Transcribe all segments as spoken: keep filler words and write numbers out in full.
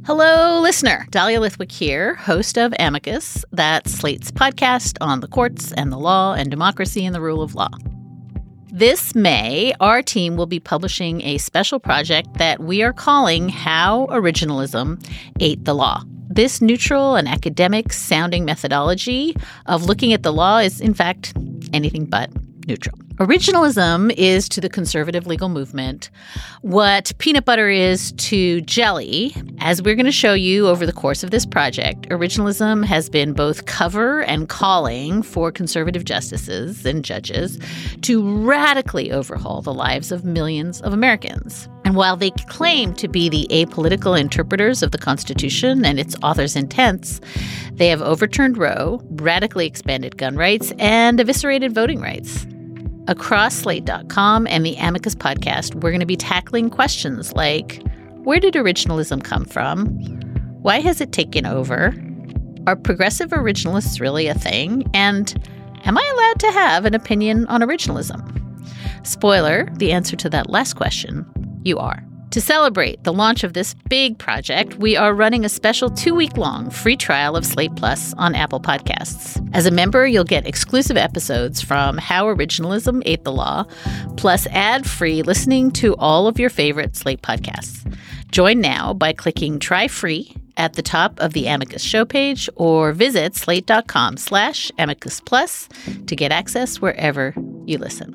Hello, listener. Dahlia Lithwick here, host of Amicus, that's Slate's podcast on the courts and the law and democracy and the rule of law. This May, our team will be publishing a special project that we are calling How Originalism Ate the Law. This neutral and academic-sounding methodology of looking at the law is, in fact, anything but neutral. Originalism is to the conservative legal movement what peanut butter is to jelly. As we're going to show you over the course of this project, originalism has been both cover and calling for conservative justices and judges to radically overhaul the lives of millions of Americans. And while they claim to be the apolitical interpreters of the Constitution and its author's intents, they have overturned Roe, radically expanded gun rights, and eviscerated voting rights. Across Slate dot com and the Amicus podcast, we're going to be tackling questions like, where did originalism come from? Why has it taken over? Are progressive originalists really a thing? And am I allowed to have an opinion on originalism? Spoiler, the answer to that last question, you are. To celebrate the launch of this big project, we are running a special two-week-long free trial of Slate Plus on Apple Podcasts. As a member, you'll get exclusive episodes from How Originalism Ate the Law, plus ad-free listening to all of your favorite Slate podcasts. Join now by clicking Try Free at the top of the Amicus show page or visit slate.com slash Amicus Plus to get access wherever you listen.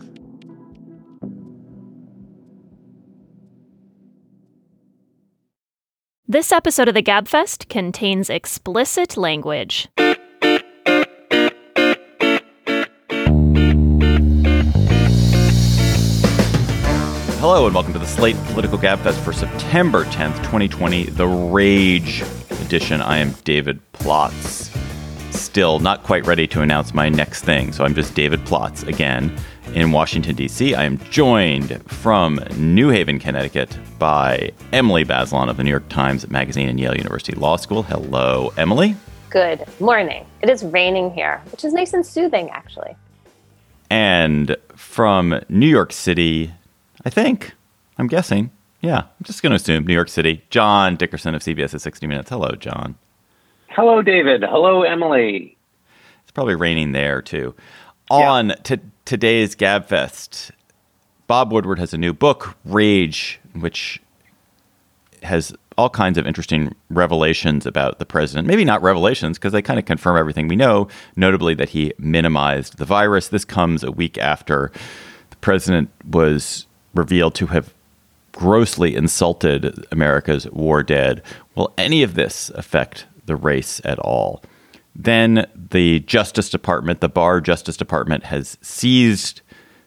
This episode of the Gabfest contains explicit language. Hello and welcome to the Slate Political Gabfest for September tenth, twenty twenty, the Rage edition. I am David Plotz. Still not quite ready to announce my next thing, so I'm just David Plotz again in Washington, D C. I am joined from New Haven, Connecticut by Emily Bazelon of the New York Times Magazine and Yale University Law School. Hello, Emily. Good morning. It is raining here, which is nice and soothing, actually. And from New York City, I think, I'm guessing, yeah, I'm just going to assume New York City, John Dickerson of CBS's sixty minutes. Hello, John. Hello, David. Hello, Emily. It's probably raining there, too. On yeah. to today's Gabfest, Bob Woodward has a new book, Rage, which has all kinds of interesting revelations about the president. Maybe not revelations, because they kind of confirm everything we know, notably that he minimized the virus. This comes a week after the president was revealed to have grossly insulted America's war dead. Will any of this affect the race at all? Then the Justice Department, the Barr Justice Department, has seized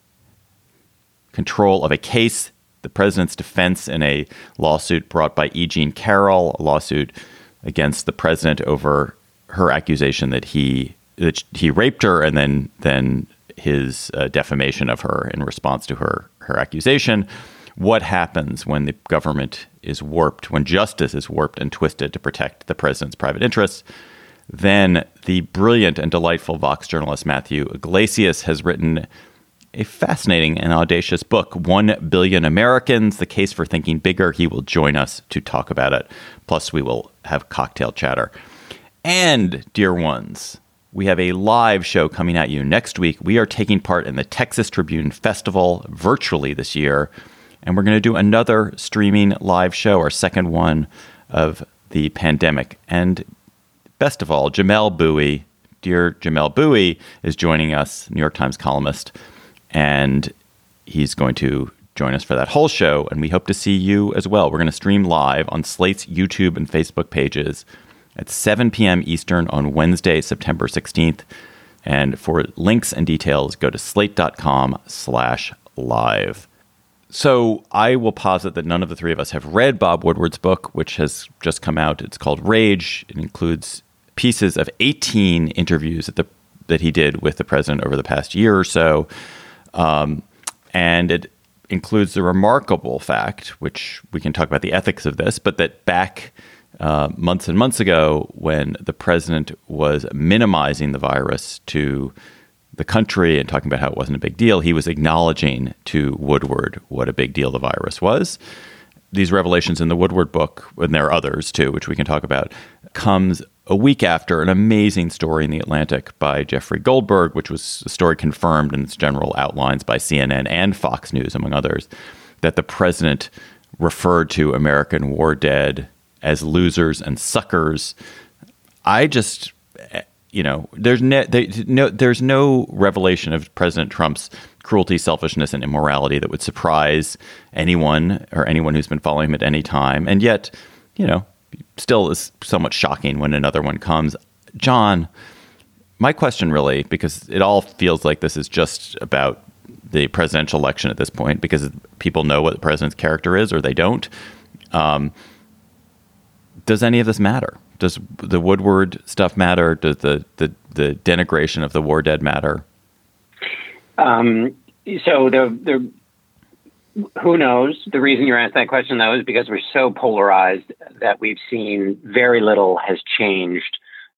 control of a case, the president's defense in a lawsuit brought by E. Jean Carroll, a lawsuit against the president over her accusation that he that he raped her, and then then his uh, defamation of her in response to her her accusation. What happens when the government is warped, when justice is warped and twisted to protect the president's private interests? Then the brilliant and delightful Vox journalist Matthew Iglesias has written a fascinating and audacious book, One Billion Americans, The Case for Thinking Bigger. He will join us to talk about it. Plus, we will have cocktail chatter. And, dear ones, we have a live show coming at you next week. We are taking part in the Texas Tribune Festival virtually this year. And we're going to do another streaming live show, our second one of the pandemic. And best of all, Jamelle Bouie, dear Jamelle Bouie, is joining us, New York Times columnist, and he's going to join us for that whole show, and we hope to see you as well. We're going to stream live on Slate's YouTube and Facebook pages at seven p.m. Eastern on Wednesday, September sixteenth, and for links and details, go to slate.com slash live. So I will posit that none of the three of us have read Bob Woodward's book, which has just come out. It's called Rage. It includes pieces of eighteen interviews that the that he did with the president over the past year or so. Um, and it includes the remarkable fact, which we can talk about the ethics of this, but that back uh, months and months ago, when the president was minimizing the virus to the country and talking about how it wasn't a big deal, he was acknowledging to Woodward what a big deal the virus was. these revelations in the Woodward book, and there are others too, which we can talk about, comes a week after an amazing story in The Atlantic by Jeffrey Goldberg, which was a story confirmed in its general outlines by C N N and Fox News, among others, that the president referred to American war dead as losers and suckers. I just, you know, there's no, no, there's no revelation of President Trump's cruelty, selfishness, and immorality that would surprise anyone or anyone who's been following him at any time. And yet, you know, still is somewhat shocking when another one comes. John, my question really, because it all feels like this is just about the presidential election at this point, because people know what the president's character is or they don't. Um, does any of this matter? Does the Woodward stuff matter? Does the, the, the denigration of the war dead matter? Um, so the, the who knows? The reason you're asked that question, though, is because we're so polarized that we've seen very little has changed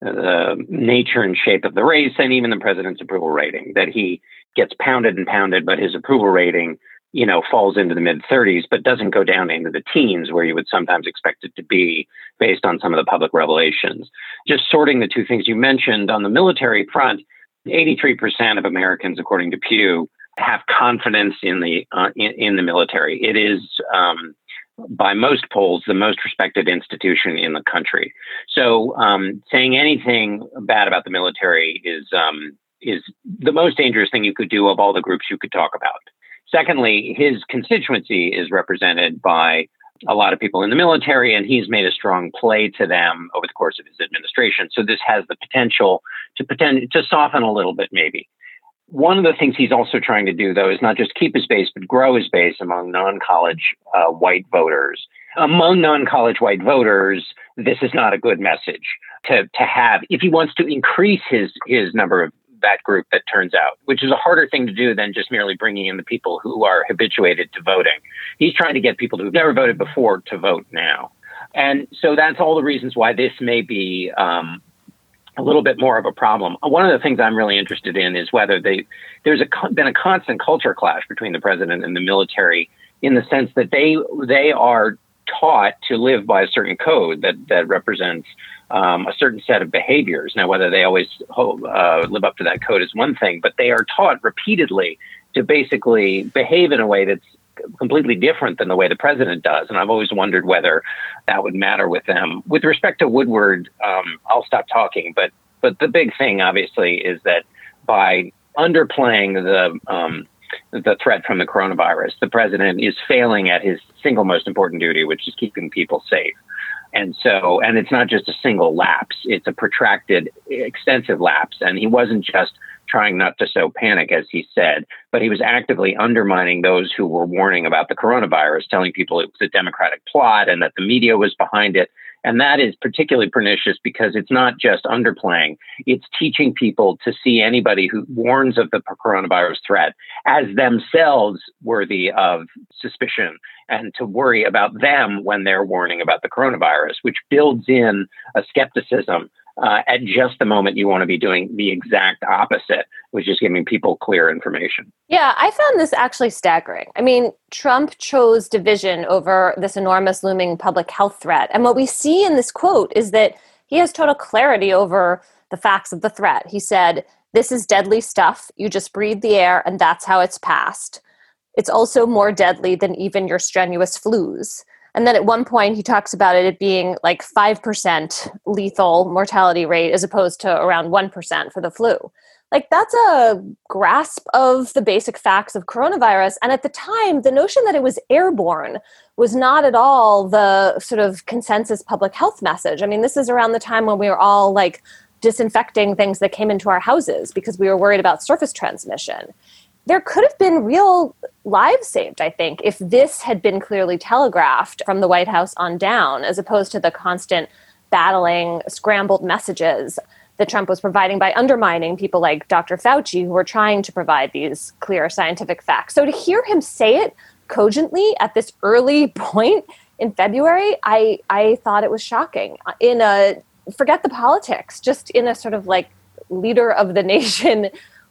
the nature and shape of the race and even the president's approval rating, that he gets pounded and pounded, but his approval rating, you know, falls into the mid thirties, but doesn't go down into the teens where you would sometimes expect it to be based on some of the public revelations. Just sorting the two things you mentioned on the military front, eighty-three percent of Americans, according to Pew, have confidence in the uh, in, in the military. It is, um, by most polls, the most respected institution in the country. So um, saying anything bad about the military is um, is the most dangerous thing you could do of all the groups you could talk about. Secondly, his constituency is represented by a lot of people in the military, and he's made a strong play to them over the course of his administration. So this has the potential to pretend to soften a little bit, maybe. One of the things he's also trying to do, though, is not just keep his base, but grow his base among non-college uh, white voters. Among non-college white voters, this is not a good message to to have if he wants to increase his his number of that group that turns out, which is a harder thing to do than just merely bringing in the people who are habituated to voting. He's trying to get people who've never voted before to vote now. And so that's all the reasons why this may be um, a little bit more of a problem. One of the things I'm really interested in is whether they, there's a, been a constant culture clash between the president and the military in the sense that they they are taught to live by a certain code that, that represents Um, a certain set of behaviors. Now, whether they always uh, live up to that code is one thing, but they are taught repeatedly to basically behave in a way that's completely different than the way the president does. And I've always wondered whether that would matter with them. With respect to Woodward, um, I'll stop talking, but but the big thing, obviously, is that by underplaying the um, the threat from the coronavirus, the president is failing at his single most important duty, which is keeping people safe. And so, and it's not just a single lapse, it's a protracted, extensive lapse. And he wasn't just trying not to sow panic, as he said, but he was actively undermining those who were warning about the coronavirus, telling people it was a Democratic plot and that the media was behind it. And that is particularly pernicious because it's not just underplaying, it's teaching people to see anybody who warns of the coronavirus threat as themselves worthy of suspicion and to worry about them when they're warning about the coronavirus, which builds in a skepticism uh, at just the moment you want to be doing the exact opposite, which is giving people clear information. Yeah, I found this actually staggering. I mean, Trump chose division over this enormous looming public health threat. And what we see in this quote is that he has total clarity over the facts of the threat. He said, "This is deadly stuff. You just breathe the air and that's how it's passed. It's also more deadly than even your strenuous flus." And then at one point, he talks about it being like five percent lethal mortality rate as opposed to around one percent for the flu. Like, that's a grasp of the basic facts of coronavirus. And at the time, the notion that it was airborne was not at all the sort of consensus public health message. I mean, this is around the time when we were all like disinfecting things that came into our houses because we were worried about surface transmission. There could have been real lives saved, I think, if this had been clearly telegraphed from the White House on down, as opposed to the constant battling, scrambled messages that Trump was providing by undermining people like Doctor Fauci, who were trying to provide these clear scientific facts. So to hear him say it cogently at this early point in February, I, I thought it was shocking. In a, forget the politics, just in a sort of like leader of the nation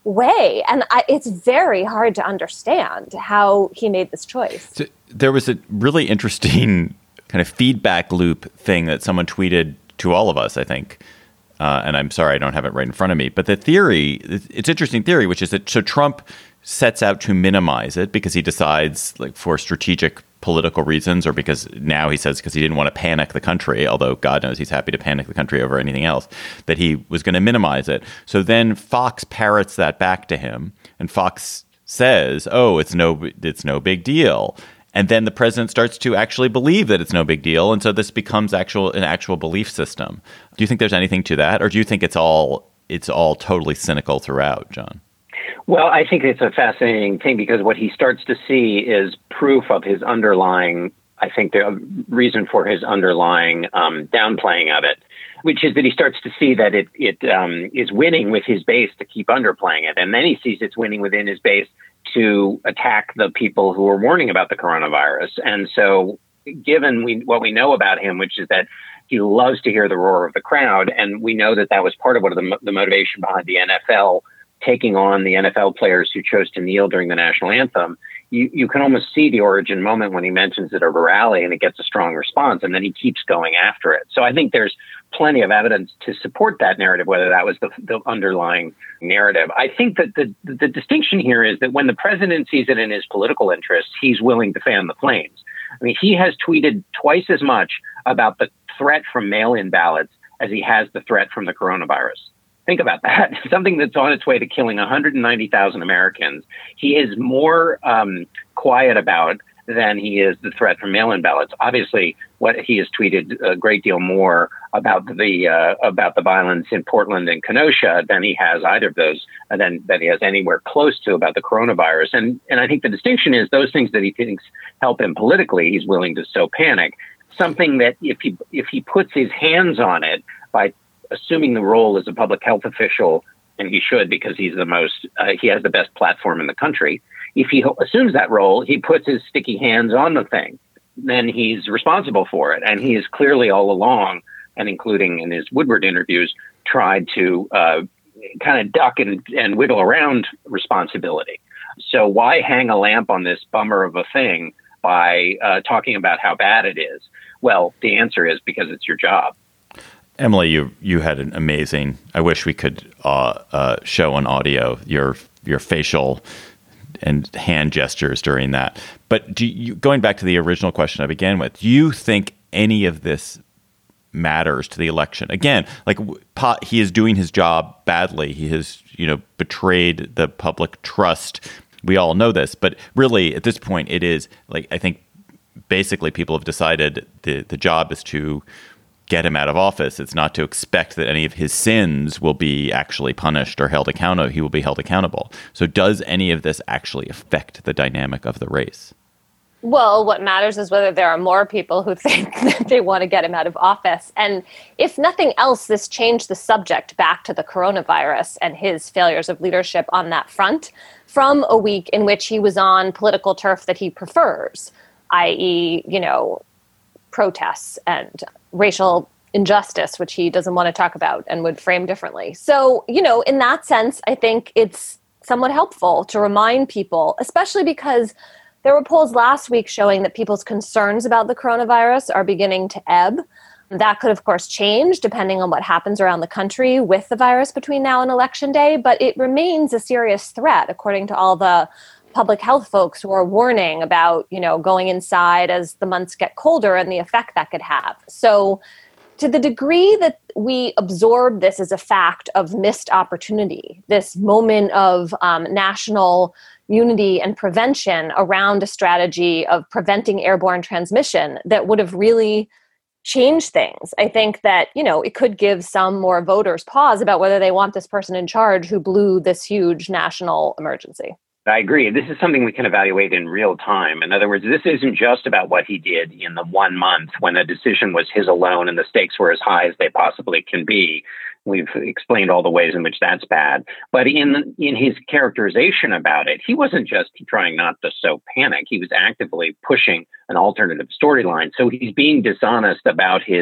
way. And I, it's very hard to understand how he made this choice. So there was a really interesting kind of feedback loop thing that someone tweeted to all of us, I think. Uh, and I'm sorry, I don't have it right in front of me. But the theory, it's an interesting theory, which is that so Trump sets out to minimize it because he decides, like, for strategic political reasons, or because now he says because he didn't want to panic the country, although God knows he's happy to panic the country over anything else, that he was going to minimize it. So then Fox parrots that back to him, and Fox says, oh, it's no, it's no big deal. And then the president starts to actually believe that it's no big deal. And so this becomes actual an actual belief system. Do you think there's anything to that? Or do you think it's all it's all totally cynical throughout, John? Well, I think it's a fascinating thing because what he starts to see is proof of his underlying, I think the reason for his underlying um, downplaying of it, which is that he starts to see that it, it um, is winning with his base to keep underplaying it. And then he sees it's winning within his base to attack the people who are warning about the coronavirus. And so given we, what we know about him, which is that he loves to hear the roar of the crowd, and we know that that was part of what the, the motivation behind the N F L taking on the N F L players who chose to kneel during the national anthem, you, you can almost see the origin moment when he mentions it at a rally and it gets a strong response, and then he keeps going after it. So I think there's plenty of evidence to support that narrative, whether that was the, the underlying narrative. I think that the, the distinction here is that when the president sees it in his political interests, he's willing to fan the flames. I mean, he has tweeted twice as much about the threat from mail-in ballots as he has the threat from the coronavirus. Think about that. Something that's on its way to killing one hundred ninety thousand Americans. He is more um, quiet about than he is the threat from mail-in ballots. Obviously, what he has tweeted a great deal more about the uh, about the violence in Portland and Kenosha than he has either of those, and then than he has anywhere close to about the coronavirus. And and I think the distinction is those things that he thinks help him politically, he's willing to sow panic. Something that if he if he puts his hands on it by assuming the role as a public health official, and he should because he's the most, uh, he has the best platform in the country. If he ho- assumes that role, he puts his sticky hands on the thing, then he's responsible for it. And he is clearly all along, and including in his Woodward interviews, tried to uh, kind of duck and, and wiggle around responsibility. So why hang a lamp on this bummer of a thing by uh, talking about how bad it is? Well, the answer is because it's your job. Emily, you you had an amazing. I wish we could uh, uh, show on audio your your facial and hand gestures during that. But do you, going back to the original question I began with, do you think any of this matters to the election? Again, like he is doing his job badly. He has, you know, betrayed the public trust. We all know this, but really at this point, it is like I think basically people have decided the the job is to get him out of office. It's not to expect that any of his sins will be actually punished or held accountable. He will be held accountable. So does any of this actually affect the dynamic of the race? Well, what matters is whether there are more people who think that they want to get him out of office. And if nothing else, this changed the subject back to the coronavirus and his failures of leadership on that front from a week in which he was on political turf that he prefers, that is, you know, protests and racial injustice, which he doesn't want to talk about and would frame differently. So, you know, in that sense, I think it's somewhat helpful to remind people, especially because there were polls last week showing that people's concerns about the coronavirus are beginning to ebb. That could, of course, change depending on what happens around the country with the virus between now and Election Day, but it remains a serious threat, according to all the public health folks who are warning about, you know, going inside as the months get colder and the effect that could have. So to the degree that we absorb this as a fact of missed opportunity, this moment of um, national unity and prevention around a strategy of preventing airborne transmission that would have really changed things, I think that, you know, it could give some more voters pause about whether they want this person in charge who blew this huge national emergency. I agree. This is something we can evaluate in real time. In other words, this isn't just about what he did in the one month when the decision was his alone and the stakes were as high as they possibly can be. We've explained all the ways in which that's bad. But in in his characterization about it, he wasn't just trying not to sow panic. He was actively pushing an alternative storyline. So he's being dishonest about his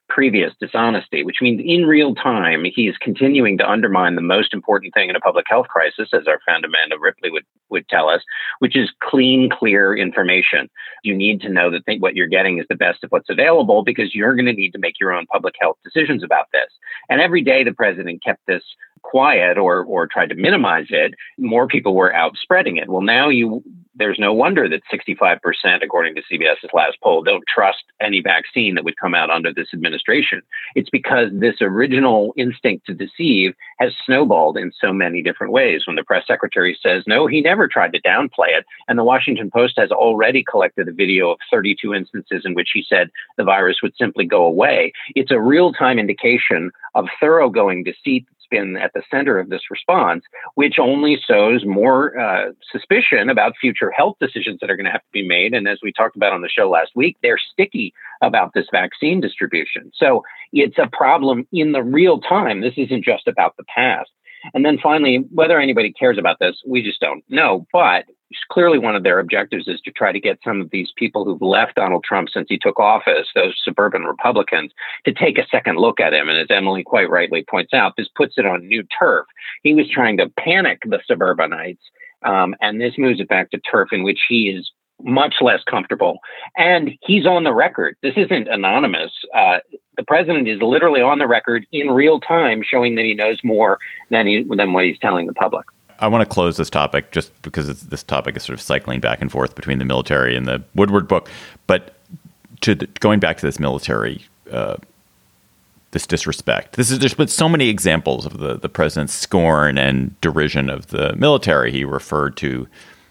previous dishonesty, which means in real time, he is continuing to undermine the most important thing in a public health crisis, as our friend Amanda Ripley would, would tell us, which is clean, clear information. You need to know that th- what you're getting is the best of what's available, because you're going to need to make your own public health decisions about this. And every day the president kept this quiet or or tried to minimize it, more people were out spreading it. Well, now you there's no wonder that sixty-five percent, according to CBS's last poll, don't trust any vaccine that would come out under this administration. It's because this original instinct to deceive has snowballed in so many different ways. When the press secretary says, no, he never tried to downplay it. And the Washington Post has already collected a video of thirty-two instances in which he said the virus would simply go away. It's a real-time indication of thoroughgoing deceit been at the center of this response, which only sows more uh, suspicion about future health decisions that are going to have to be made. And as we talked about on the show last week, they're sticky about this vaccine distribution. So it's a problem in the real time. This isn't just about the past. And then finally, whether anybody cares about this, we just don't know. But clearly one of their objectives is to try to get some of these people who've left Donald Trump since he took office, those suburban Republicans, to take a second look at him. And as Emily quite rightly points out, this puts it on new turf. He was trying to panic the suburbanites, um, and this moves it back to turf in which he is much less comfortable. And he's on the record. This isn't anonymous. Uh, the president is literally on the record in real time, showing that he knows more than he, than what he's telling the public. I want to close this topic just because it's, this topic is sort of cycling back and forth between the military and the Woodward book. But to the, going back to this military, uh, this disrespect, this is, there's been so many examples of the, the president's scorn and derision of the military. He referred to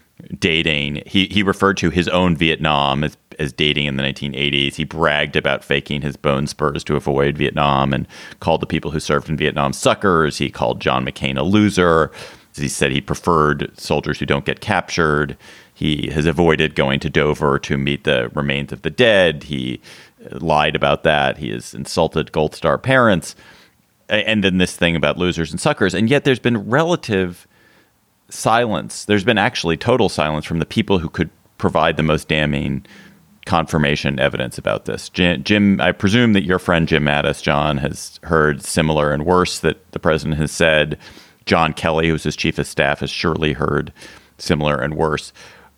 dating. He he referred to his own Vietnam as, as dating in the nineteen eighties. He bragged about faking his bone spurs to avoid Vietnam and called the people who served in Vietnam suckers. He called John McCain a loser. He said he preferred soldiers who don't get captured. He has avoided going to Dover to meet the remains of the dead. He lied about that. He has insulted Gold Star parents. And then this thing about losers and suckers. And yet there's been relative silence. There's been actually total silence from the people who could provide the most damning confirmation evidence about this. Jim, Jim, I presume that your friend Jim Mattis, John, has heard similar and worse that the president has said. John Kelly, who's his chief of staff, has surely heard similar and worse.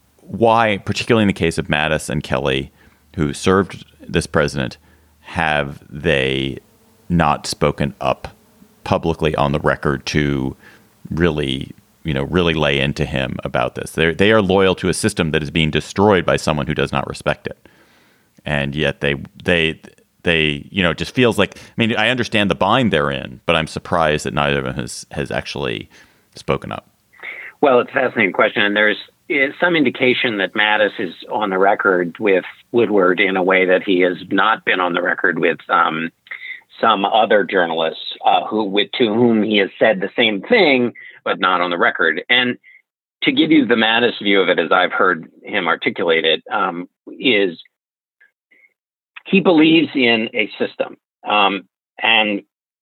Why, particularly in the case of Mattis and Kelly, who served this president, have they not spoken up publicly on the record to really, you know, really lay into him about this? They they are loyal to a system that is being destroyed by someone who does not respect it, and yet they they they you know it just feels like. I mean, I understand the bind they're in, but I'm surprised that neither of them has has actually spoken up. Well, it's a fascinating question, and there's is some indication that Mattis is on the record with Woodward in a way that he has not been on the record with um, some other journalists uh, who, with to whom he has said the same thing, but not on the record. And to give you the Mattis view of it, as I've heard him articulate it, um, is he believes in a system, um, and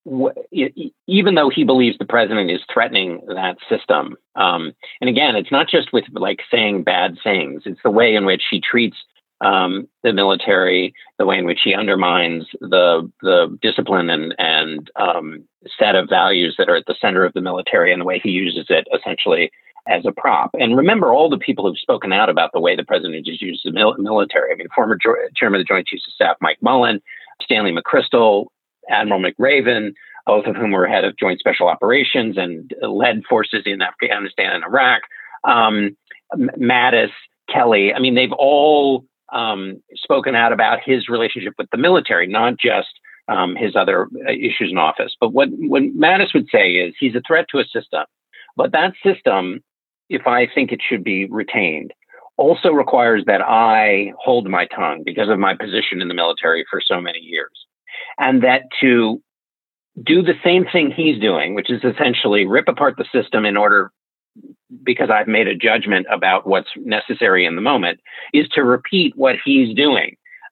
even though he believes the president is threatening that system, um, and again, it's not just with like saying bad things, it's the way in which he treats um, the military, the way in which he undermines the the discipline and, and um, set of values that are at the center of the military, and the way he uses it essentially as a prop. And remember all the people who've spoken out about the way the president has used the mil- military. I mean, former jo- chairman of the Joint Chiefs of Staff, Mike Mullen, Stanley McChrystal, Admiral McRaven, both of whom were head of Joint Special Operations and led forces in Afghanistan and Iraq. Um, Mattis, Kelly, I mean, they've all um, spoken out about his relationship with the military, not just um, his other issues in office. But what, what Mattis would say is he's a threat to a system. But that system, if I think it should be retained, also requires that I hold my tongue because of my position in the military for so many years. And that to do the same thing he's doing, which is essentially rip apart the system in order, because I've made a judgment about what's necessary in the moment, is to repeat what he's doing.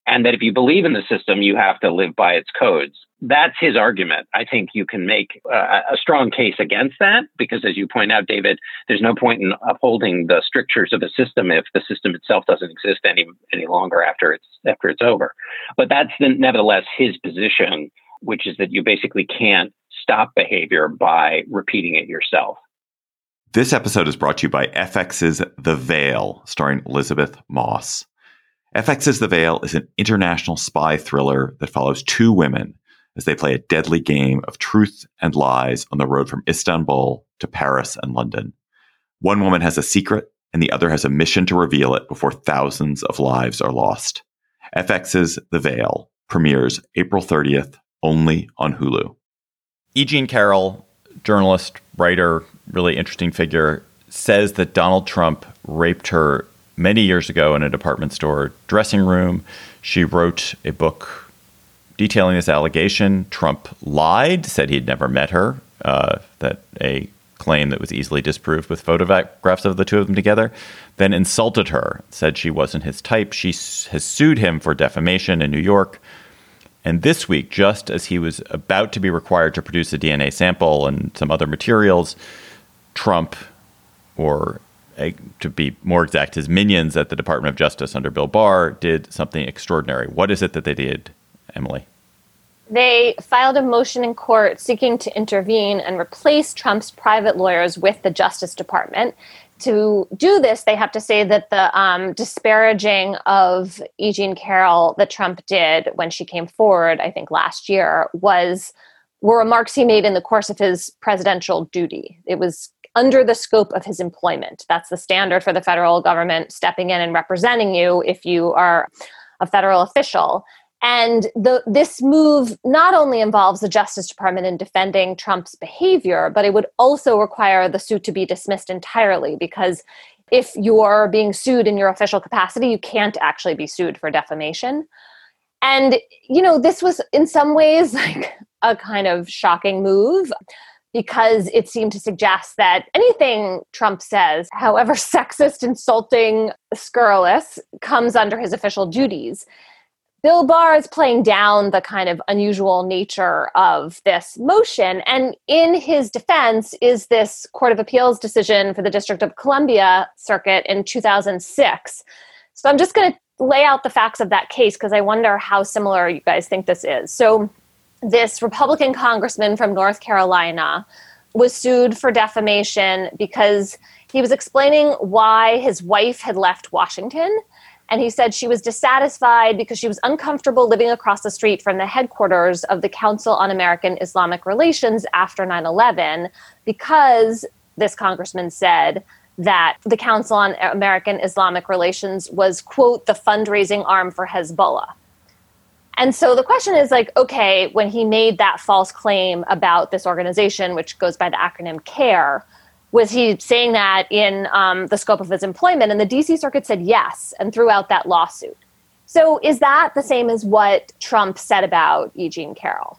and that if you believe in the system, you have to live by its codes. That's his argument. I think you can make uh, a strong case against that because, as you point out, David, there's no point in upholding the strictures of a system if the system itself doesn't exist any any longer after it's after it's over. But that's the, nevertheless his position, which is that you basically can't stop behavior by repeating it yourself. This episode is brought to you by F X's The Veil, starring Elizabeth Moss. F X's The Veil is an international spy thriller that follows two women as they play a deadly game of truth and lies on the road from Istanbul to Paris and London. One woman has a secret, and the other has a mission to reveal it before thousands of lives are lost. F X's The Veil premieres April thirtieth, only on Hulu. E. Jean Carroll, journalist, writer, really interesting figure, says that Donald Trump raped her many years ago in a department store dressing room. She wrote a book detailing this allegation. Trump lied, said he'd never met her, uh, that a claim that was easily disproved with photographs of the two of them together, then insulted her, said she wasn't his type. She s- has sued him for defamation in New York. And this week, just as he was about to be required to produce a D N A sample and some other materials, Trump, or uh, to be more exact, his minions at the Department of Justice under Bill Barr, did something extraordinary. What is it that they did, Emily? They filed a motion in court seeking to intervene and replace Trump's private lawyers with the Justice Department. To do this, they have to say that the um, disparaging of E. Jean Carroll that Trump did when she came forward, I think last year, was were remarks he made in the course of his presidential duty. It was under the scope of his employment. That's the standard for the federal government stepping in and representing you if you are a federal official. And the, this move not only involves the Justice Department in defending Trump's behavior, but it would also require the suit to be dismissed entirely, because if you're being sued in your official capacity, you can't actually be sued for defamation. And, you know, this was in some ways like a kind of shocking move, because it seemed to suggest that anything Trump says, however sexist, insulting, scurrilous, comes under his official duties. Bill Barr is playing down the kind of unusual nature of this motion. And in his defense is this Court of Appeals decision for the District of Columbia Circuit in two thousand six. So I'm just going to lay out the facts of that case because I wonder how similar you guys think this is. So this Republican congressman from North Carolina was sued for defamation because he was explaining why his wife had left Washington. And he said she was dissatisfied because she was uncomfortable living across the street from the headquarters of the Council on American Islamic Relations after nine eleven, because this congressman said that the Council on American Islamic Relations was, quote, the fundraising arm for Hezbollah. And so the question is like, okay, when he made that false claim about this organization, which goes by the acronym CARE, was he saying that in um, the scope of his employment? And the D C Circuit said yes, and threw out that lawsuit. So is that the same as what Trump said about E. Jean Carroll?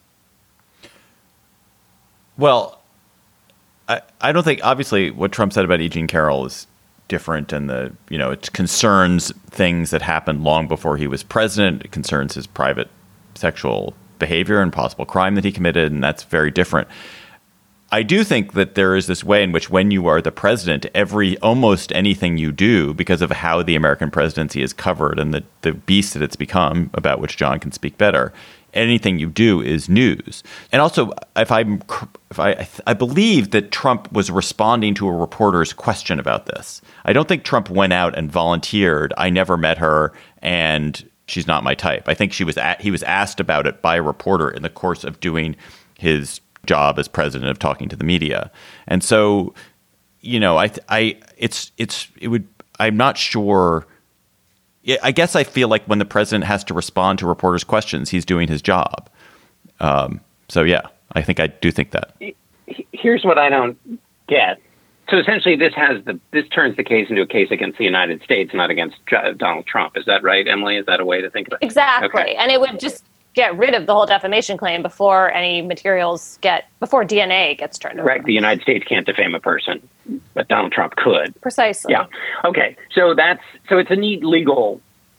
Well, I, I don't think, obviously, what Trump said about E. Jean Carroll is different, and the you know it concerns things that happened long before he was president. It concerns his private sexual behavior and possible crime that he committed, and that's very different. I do think that there is this way in which when you are the president, every almost anything you do, because of how the American presidency is covered and the, the beast that it's become, about which John can speak better, anything you do is news. And also, if I'm, if I, I believe that Trump was responding to a reporter's question about this. I don't think Trump went out and volunteered, I never met her and she's not my type. I think she was at, he was asked about it by a reporter in the course of doing his job as president of talking to the media. And so, you know, I, I, it's, it's, it would, I'm not sure. I guess I feel like when the president has to respond to reporters' questions, he's doing his job. Um, so, yeah, I think I do think that. Here's what I don't get. So essentially, this has the this turns the case into a case against the United States, not against Donald Trump. Is that right, Emily? Is that a way to think about it? Exactly. Okay. And it would just get rid of the whole defamation claim before any materials get, before D N A gets turned over. Right. The United States can't defame a person, but Donald Trump could. Precisely. Yeah. Okay. So that's, so it's a neat legal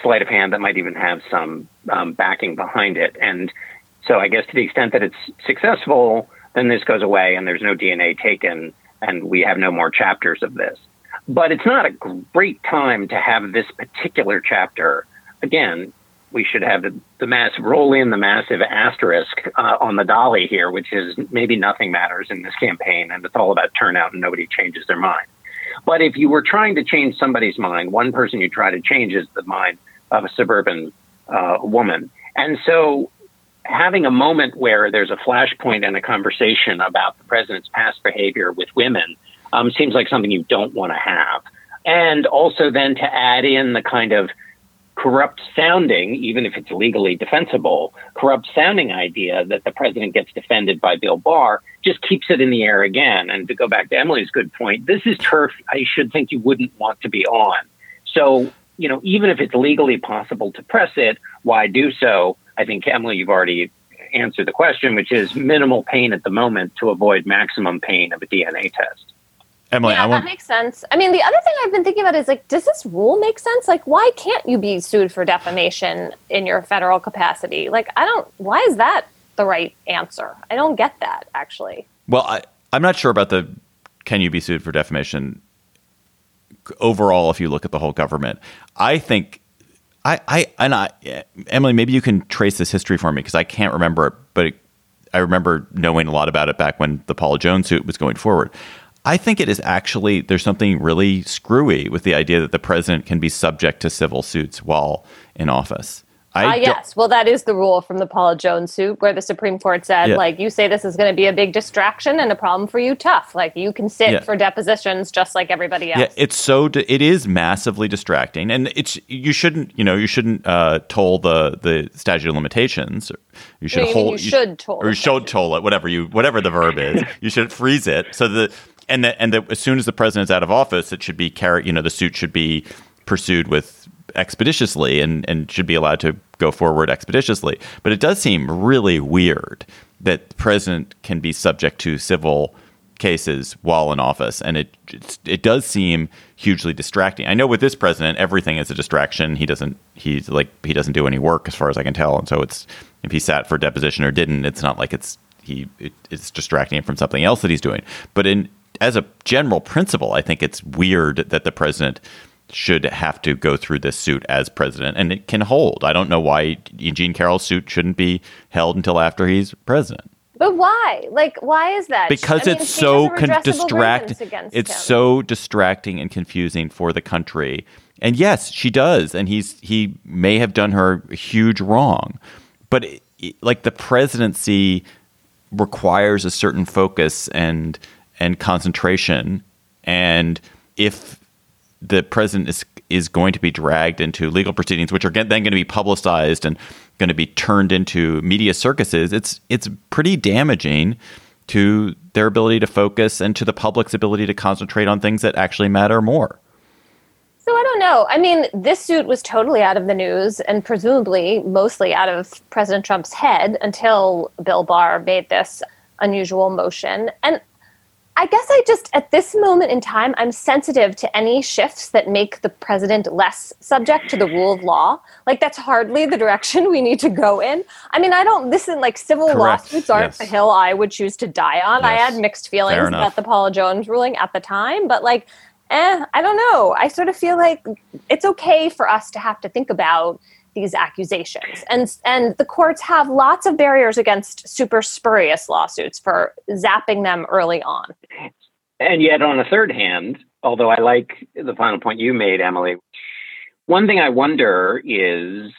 sleight of hand that might even have some um, backing behind it. And so I guess to the extent that it's successful, then this goes away and there's no D N A taken and we have no more chapters of this. But it's not a great time to have this particular chapter. Again, we should have the, the mass roll in the massive asterisk uh, on the dolly here, which is maybe nothing matters in this campaign and it's all about turnout and nobody changes their mind. But if you were trying to change somebody's mind, one person you try to change is the mind of a suburban uh, woman. And so having a moment where there's a flashpoint and a conversation about the president's past behavior with women um, seems like something you don't want to have. And also then to add in the kind of corrupt sounding, even if it's legally defensible, corrupt sounding idea that the president gets defended by Bill Barr just keeps it in the air again. And to go back to Emily's good point, this is turf I should think you wouldn't want to be on. So, you know, even if it's legally possible to press it, why do so? I think, Emily, you've already answered the question, which is minimal pain at the moment to avoid maximum pain of a D N A test. Emily, yeah, I want... that makes sense. I mean, the other thing I've been thinking about is, like, does this rule make sense? Like, why can't you be sued for defamation in your federal capacity? Like, I don't, why is that the right answer? I don't get that, actually. Well, I, I'm not sure about the can you be sued for defamation overall if you look at the whole government. I think, I, I and I, Emily, maybe you can trace this history for me because I can't remember it, but it, I remember knowing a lot about it back when the Paula Jones suit was going forward. I think it is actually, there's something really screwy with the idea that the president can be subject to civil suits while in office. Ah, uh, yes. Well, that is the rule from the Paula Jones suit where the Supreme Court said, yeah. like, you say this is going to be a big distraction and a problem for you, tough. Like, you can sit yeah. for depositions just like everybody else. Yeah, it's so, it is massively distracting. And it's, you shouldn't, you know, you shouldn't uh, toll the, the statute of limitations. You should no, you hold, mean you, you should toll Or you should toll it, whatever you, whatever the verb is. You should freeze it. So the, and the, and the, as soon as the president's out of office, it should be carried, you know, the suit should be pursued with expeditiously and, and should be allowed to go forward expeditiously. But it does seem really weird that the president can be subject to civil cases while in office. And it it does seem hugely distracting. I know with this president, everything is a distraction. He doesn't he's like he doesn't do any work as far as I can tell. And so it's if he sat for deposition or didn't, it's not like it's he it, it's distracting him from something else that he's doing. But in as a general principle, I think it's weird that the president should have to go through this suit as president, and it can hold. I don't know why Eugene Carroll's suit shouldn't be held until after he's president. But why? Like, why is that? Because I it's mean, so con- distract. It's him. so distracting and confusing for the country. And yes, she does, and he's he may have done her a huge wrong, but it, it, like the presidency requires a certain focus and and concentration, and if the president is is going to be dragged into legal proceedings, which are then going to be publicized and going to be turned into media circuses, it's it's pretty damaging to their ability to focus and to the public's ability to concentrate on things that actually matter more. So I don't know. I mean, this suit was totally out of the news and presumably mostly out of President Trump's head until Bill Barr made this unusual motion. And I guess I just, at this moment in time, I'm sensitive to any shifts that make the president less subject to the rule of law. Like, that's hardly the direction we need to go in. I mean, I don't listen, like, civil Correct. lawsuits aren't Yes. the hill I would choose to die on. Yes. I had mixed feelings about the Paula Jones ruling at the time, but, like, eh, I don't know. I sort of feel like it's okay for us to have to think about these accusations. And and the courts have lots of barriers against super spurious lawsuits for zapping them early on. And yet, on the third hand, although I like the final point you made, Emily, one thing I wonder is,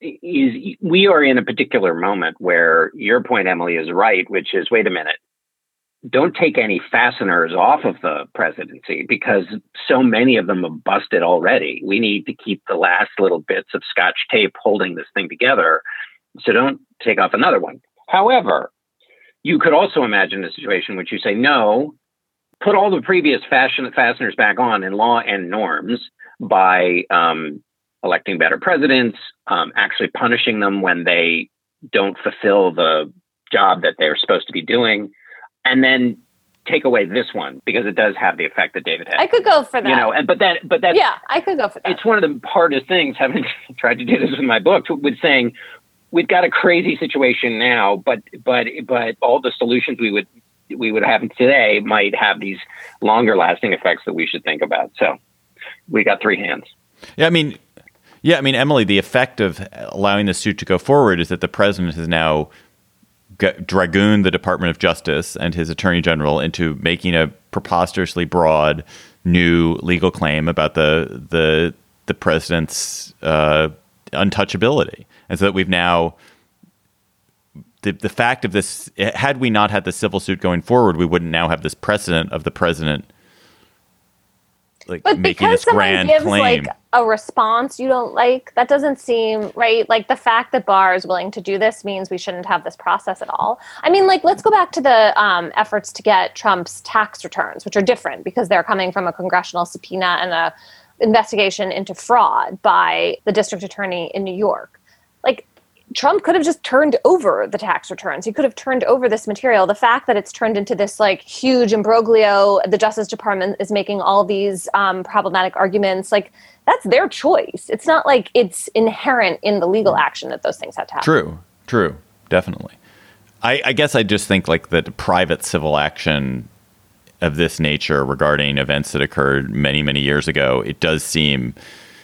is we are in a particular moment where your point, Emily, is right, which is, wait a minute, don't take any fasteners off of the presidency because so many of them have busted already. We need to keep the last little bits of Scotch tape holding this thing together. So don't take off another one. However, you could also imagine a situation in which you say, no, put all the previous fashion fasteners back on in law and norms by um, electing better presidents, um, actually punishing them when they don't fulfill the job that they're supposed to be doing. And then take away this one because it does have the effect that David had. I could go for that. You know, and but that, but that, yeah, I could go for that. It's one of the hardest things, having tried to do this with my book, with saying we've got a crazy situation now, but but but all the solutions we would we would have today might have these longer lasting effects that we should think about. So we got three hands. Yeah, I mean, yeah, I mean, Emily, the effect of allowing the suit to go forward is that the president has now dragooned the Department of Justice and his attorney general into making a preposterously broad new legal claim about the the the president's uh, untouchability, and so that we've now the the fact of this. Had we not had the civil suit going forward, we wouldn't now have this precedent of the president like but making this grand gives, claim. Like, a response you don't like, that doesn't seem right. Like, the fact that Barr is willing to do this means we shouldn't have this process at all. I mean, like, let's go back to the um, efforts to get Trump's tax returns, which are different because they're coming from a congressional subpoena and a investigation into fraud by the district attorney in New York. Like, Trump could have just turned over the tax returns. He could have turned over this material. The fact that it's turned into this like huge imbroglio, the Justice Department is making all these um, problematic arguments, like, that's their choice. It's not like it's inherent in the legal action that those things have to happen. True, true, definitely. I, I guess I just think like that private civil action of this nature regarding events that occurred many, many years ago, it does seem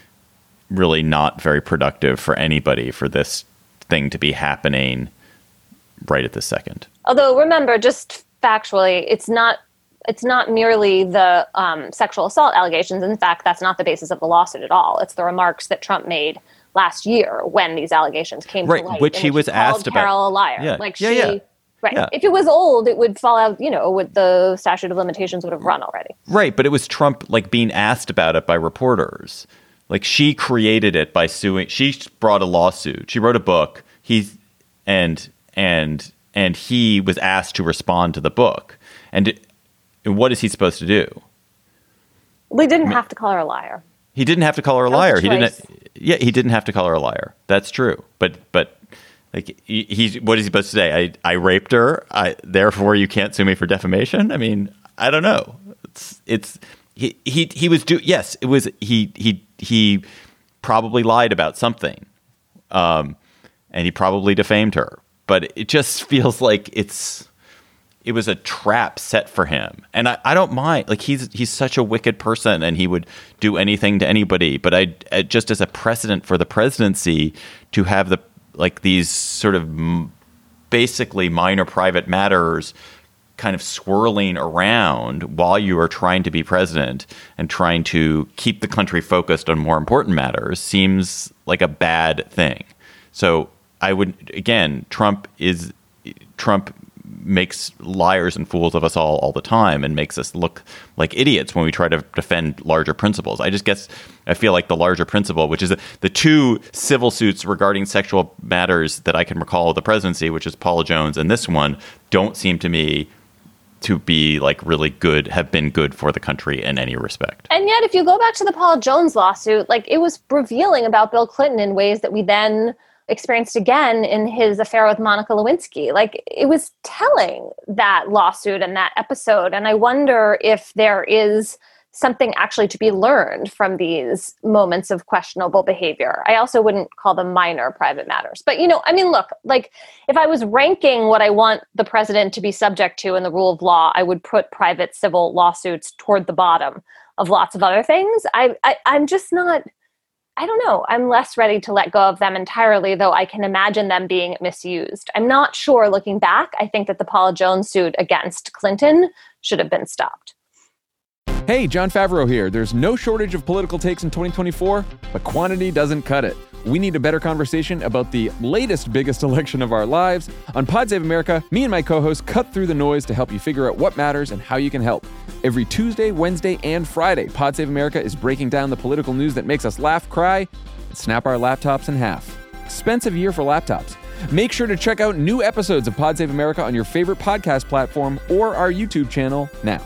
really not very productive for anybody for this thing to be happening right at this second. Although, remember, just factually, it's not it's not merely the um, sexual assault allegations. In fact, that's not the basis of the lawsuit at all. It's the remarks that Trump made last year when these allegations came right, to light, which he was he asked about. Carol a liar. Yeah. Like yeah, she, yeah. right? Yeah. If it was old, it would fall out. You know, with the statute of limitations would have run already. Right, but it was Trump like being asked about it by reporters. Like, she created it by suing. She brought a lawsuit. She wrote a book. He and and and he was asked to respond to the book. And, and what is he supposed to do? We didn't have to call her a liar. He didn't have to call her a That was liar. a He didn't. choice. Yeah, he didn't have to call her a liar. That's true. But but like he, he's what is he supposed to say? I I raped her. I therefore you can't sue me for defamation. I mean, I don't know. It's it's he he he was do yes. It was he he he probably lied about something, um, and he probably defamed her. But it just feels like it's. It was a trap set for him. And I, I don't mind. Like, he's he's such a wicked person and he would do anything to anybody. But I, I just as a precedent for the presidency to have the like these sort of m- basically minor private matters kind of swirling around while you are trying to be president and trying to keep the country focused on more important matters seems like a bad thing. So I would, again, Trump is Trump makes liars and fools of us all all the time and makes us look like idiots when we try to defend larger principles. I just guess I feel like the larger principle, which is the, the two civil suits regarding sexual matters that I can recall of the presidency, which is Paula Jones and this one, don't seem to me to be like really good, have been good for the country in any respect. And yet, if you go back to the Paula Jones lawsuit, like, it was revealing about Bill Clinton in ways that we then experienced again in his affair with Monica Lewinsky. Like, it was telling, that lawsuit and that episode. And I wonder if there is something actually to be learned from these moments of questionable behavior. I also wouldn't call them minor private matters. But, you know, I mean, look, like, if I was ranking what I want the president to be subject to in the rule of law, I would put private civil lawsuits toward the bottom of lots of other things. I, I I'm just not... I don't know. I'm less ready to let go of them entirely, though I can imagine them being misused. I'm not sure, looking back, I think that the Paula Jones suit against Clinton should have been stopped. Hey, Jon Favreau here. There's no shortage of political takes in twenty twenty-four, but quantity doesn't cut it. We need a better conversation about the latest biggest election of our lives. On Pod Save America, me and my co-hosts cut through the noise to help you figure out what matters and how you can help. Every Tuesday, Wednesday, and Friday, Pod Save America is breaking down the political news that makes us laugh, cry, and snap our laptops in half. Expensive year for laptops. Make sure to check out new episodes of Pod Save America on your favorite podcast platform or our YouTube channel now.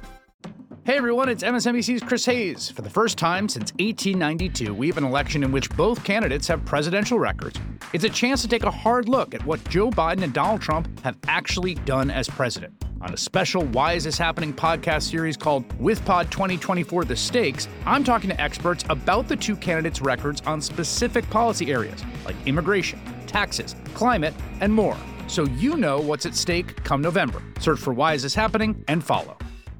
Hey everyone, it's M S N B C's Chris Hayes. For the first time since eighteen ninety-two, we have an election in which both candidates have presidential records. It's a chance to take a hard look at what Joe Biden and Donald Trump have actually done as president. On a special Why Is This Happening podcast series called WithPod twenty twenty-four The Stakes, I'm talking to experts about the two candidates' records on specific policy areas like immigration, taxes, climate, and more. So you know what's at stake come November. Search for Why Is This Happening and follow.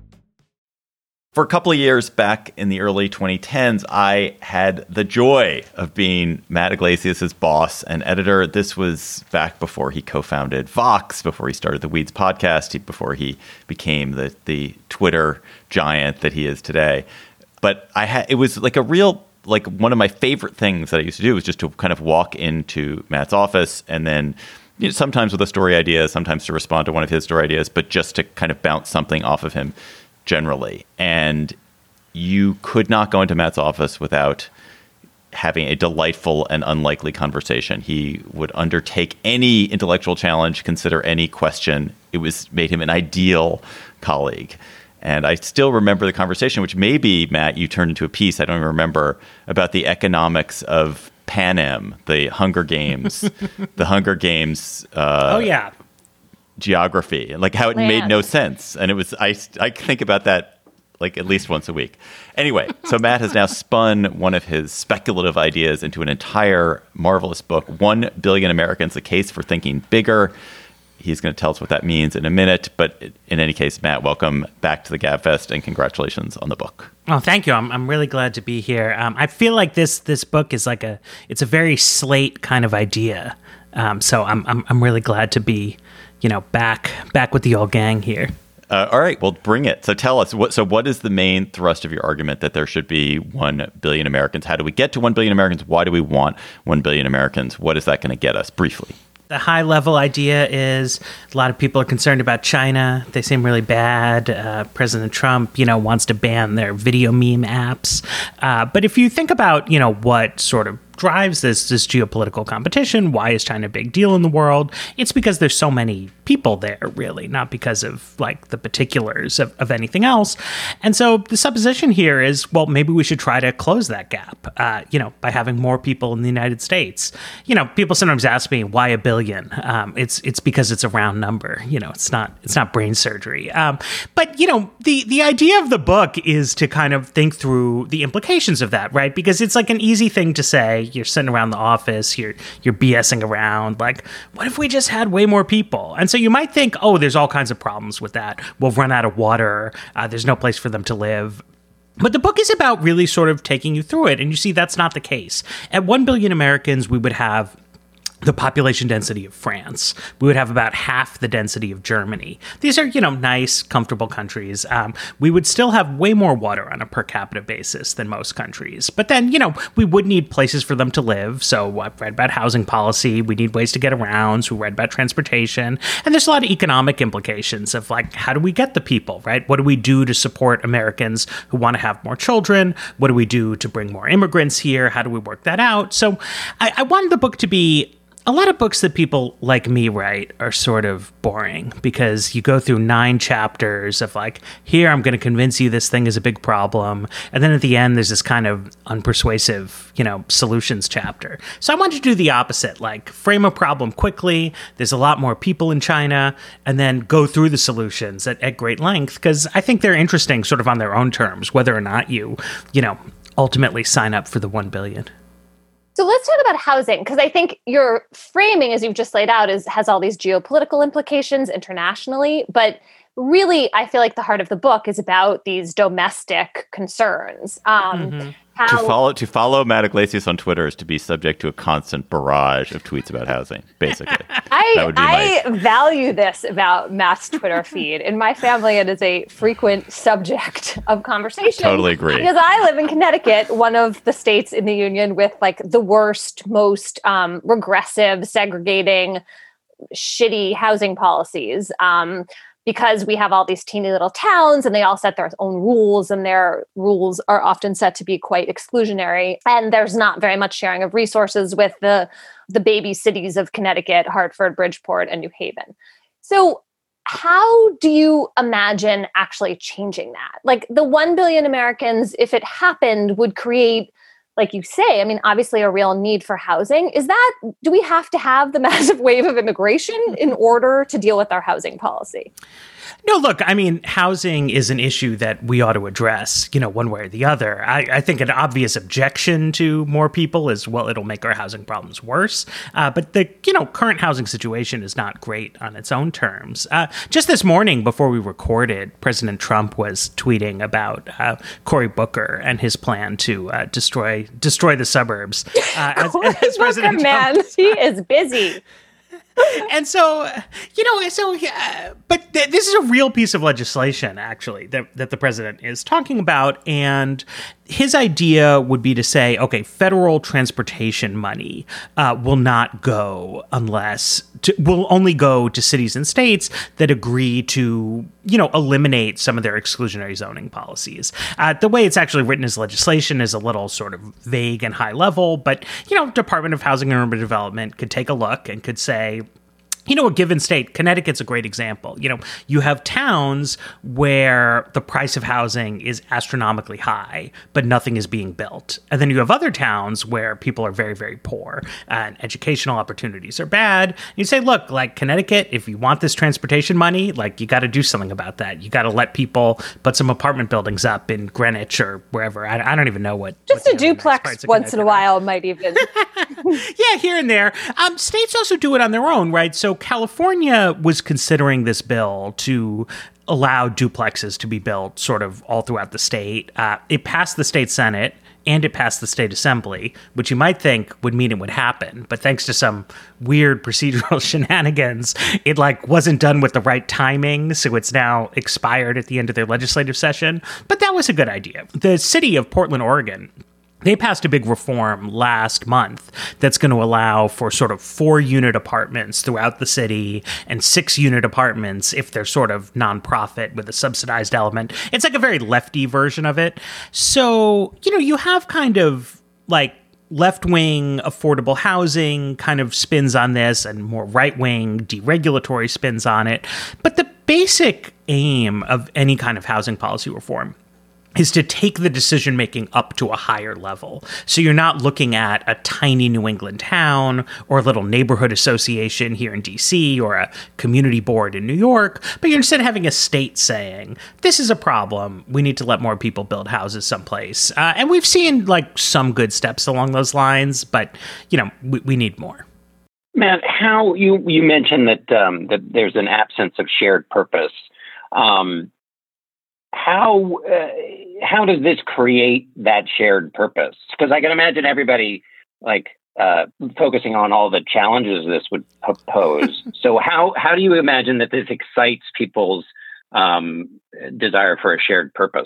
For a couple of years back in the early twenty tens, I had the joy of being Matt Yglesias' boss and editor. This was back before he co-founded Vox, before he started the Weeds podcast, before he became the the Twitter giant that he is today. But I had it was like a real like one of my favorite things that I used to do was just to kind of walk into Matt's office and then, you know, sometimes with a story idea, sometimes to respond to one of his story ideas, but just to kind of bounce something off of him generally. And you could not go into Matt's office without having a delightful and unlikely conversation. He would undertake any intellectual challenge, consider any question. It was made him an ideal colleague. And I still remember the conversation, which maybe, Matt, you turned into a piece, I don't even remember, about the economics of Panem, the Hunger Games, the Hunger Games. Uh, oh, yeah. Geography, like how it Land. made no sense. And it was, I, I think about that like at least once a week. Anyway, so Matt has now spun one of his speculative ideas into an entire marvelous book, One Billion Americans, A Case for Thinking Bigger. He's going to tell us what that means in a minute. But in any case, Matt, welcome back to the GabFest and congratulations on the book. Oh, thank you. I'm I'm really glad to be here. Um, I feel like this this book is like a, it's a very Slate kind of idea. Um, so I'm I'm I'm really glad to be, you know, back back with the old gang here. Uh, all right, well, bring it. So tell us, what, so what is the main thrust of your argument that there should be one billion Americans? How do we get to one billion Americans? Why do we want one billion Americans? What is that going to get us briefly? The high level idea is a lot of people are concerned about China. They seem really bad. Uh, President Trump, you know, wants to ban their video meme apps. Uh, but if you think about, you know, what sort of drives this this geopolitical competition, why is China a big deal in the world? It's because there's so many people there, really, not because of like the particulars of, of anything else. And so the supposition here is, well, maybe we should try to close that gap, uh, you know, by having more people in the United States. You know, people sometimes ask me, why a billion? Um, it's it's because it's a round number. You know, it's not it's not brain surgery. Um, but, you know, the, the idea of the book is to kind of think through the implications of that, right? Because it's like an easy thing to say. You're sitting around the office, you're you're BSing around, like, what if we just had way more people? And so you might think, oh, there's all kinds of problems with that. We'll run out of water. Uh, there's no place for them to live. But the book is about really sort of taking you through it. And you see, that's not the case. At one billion Americans, we would have the population density of France. We would have about half the density of Germany. These are, you know, nice, comfortable countries. Um, we would still have way more water on a per capita basis than most countries. But then, you know, we would need places for them to live. So I've read about housing policy. We need ways to get around. So we read about transportation. And there's a lot of economic implications of like, how do we get the people, right? What do we do to support Americans who want to have more children? What do we do to bring more immigrants here? How do we work that out? So I, I wanted the book to be, a lot of books that people like me write are sort of boring because you go through nine chapters of like, here, I'm going to convince you this thing is a big problem. And then at the end, there's this kind of unpersuasive, you know, solutions chapter. So I wanted to do the opposite, like frame a problem quickly. There's a lot more people in China, and then go through the solutions at, at great length because I think they're interesting sort of on their own terms, whether or not you, you know, ultimately sign up for the one billion. So let's talk about housing, because I think your framing, as you've just laid out, is has all these geopolitical implications internationally. But really, I feel like the heart of the book is about these domestic concerns. Um, mm-hmm. how- To follow to follow Matt Yglesias on Twitter is to be subject to a constant barrage of tweets about housing, basically. I, that would be I my... value this about Matt's Twitter feed. In my family, it is a frequent subject of conversation. Totally agree. Because I live in Connecticut, one of the states in the union with like the worst, most um, regressive, segregating, shitty housing policies. Um, because we have all these teeny little towns and they all set their own rules, and their rules are often set to be quite exclusionary. And there's not very much sharing of resources with the, the baby cities of Connecticut, Hartford, Bridgeport, and New Haven. So how do you imagine actually changing that? Like the one billion Americans, if it happened, would create, like you say, I mean, obviously a real need for housing. Is that, do we have to have the massive wave of immigration in order to deal with our housing policy? No, look, I mean, housing is an issue that we ought to address, you know, one way or the other. I, I think an obvious objection to more people is, well, it'll make our housing problems worse. Uh, but the, you know, current housing situation is not great on its own terms. Uh, just this morning, before we recorded, President Trump was tweeting about uh, Cory Booker and his plan to uh, destroy destroy the suburbs. Uh, as, Cory as Booker, President man, Trump, he is busy. And so, you know, so, uh, but th- this is a real piece of legislation, actually, that, that the president is talking about. And his idea would be to say, okay, federal transportation money uh, will not go unless, to, will only go to cities and states that agree to, you know, eliminate some of their exclusionary zoning policies. Uh, the way it's actually written as legislation is a little sort of vague and high level, but, you know, Department of Housing and Urban Development could take a look and could say, you know, a given state, Connecticut's a great example. You know, you have towns where the price of housing is astronomically high, but nothing is being built. And then you have other towns where people are very, very poor and educational opportunities are bad. And you say, look, like Connecticut, if you want this transportation money, like you got to do something about that. You got to let people put some apartment buildings up in Greenwich or wherever. I, I don't even know what. Just what a duplex once in a while might even. Yeah, here and there. Um, states also do it on their own, right? So California was considering this bill to allow duplexes to be built sort of all throughout the state. Uh, it passed the state Senate and it passed the state assembly, which you might think would mean it would happen. But thanks to some weird procedural shenanigans, it like wasn't done with the right timing. So it's now expired at the end of their legislative session. But that was a good idea. The city of Portland, Oregon, they passed a big reform last month that's going to allow for sort of four-unit apartments throughout the city and six-unit apartments if they're sort of nonprofit with a subsidized element. It's like a very lefty version of it. So, you know, you have kind of like left-wing affordable housing kind of spins on this and more right-wing deregulatory spins on it. But the basic aim of any kind of housing policy reform is to take the decision-making up to a higher level. So you're not looking at a tiny New England town or a little neighborhood association here in D C or a community board in New York, but you're instead having a state saying, this is a problem. We need to let more people build houses someplace. Uh, and we've seen like some good steps along those lines, but, you know, we, we need more. Matt, how you, you mentioned that, um, that there's an absence of shared purpose. Um, How uh, how does this create that shared purpose? Because I can imagine everybody like uh, focusing on all the challenges this would pose. So how how do you imagine that this excites people's um, desire for a shared purpose?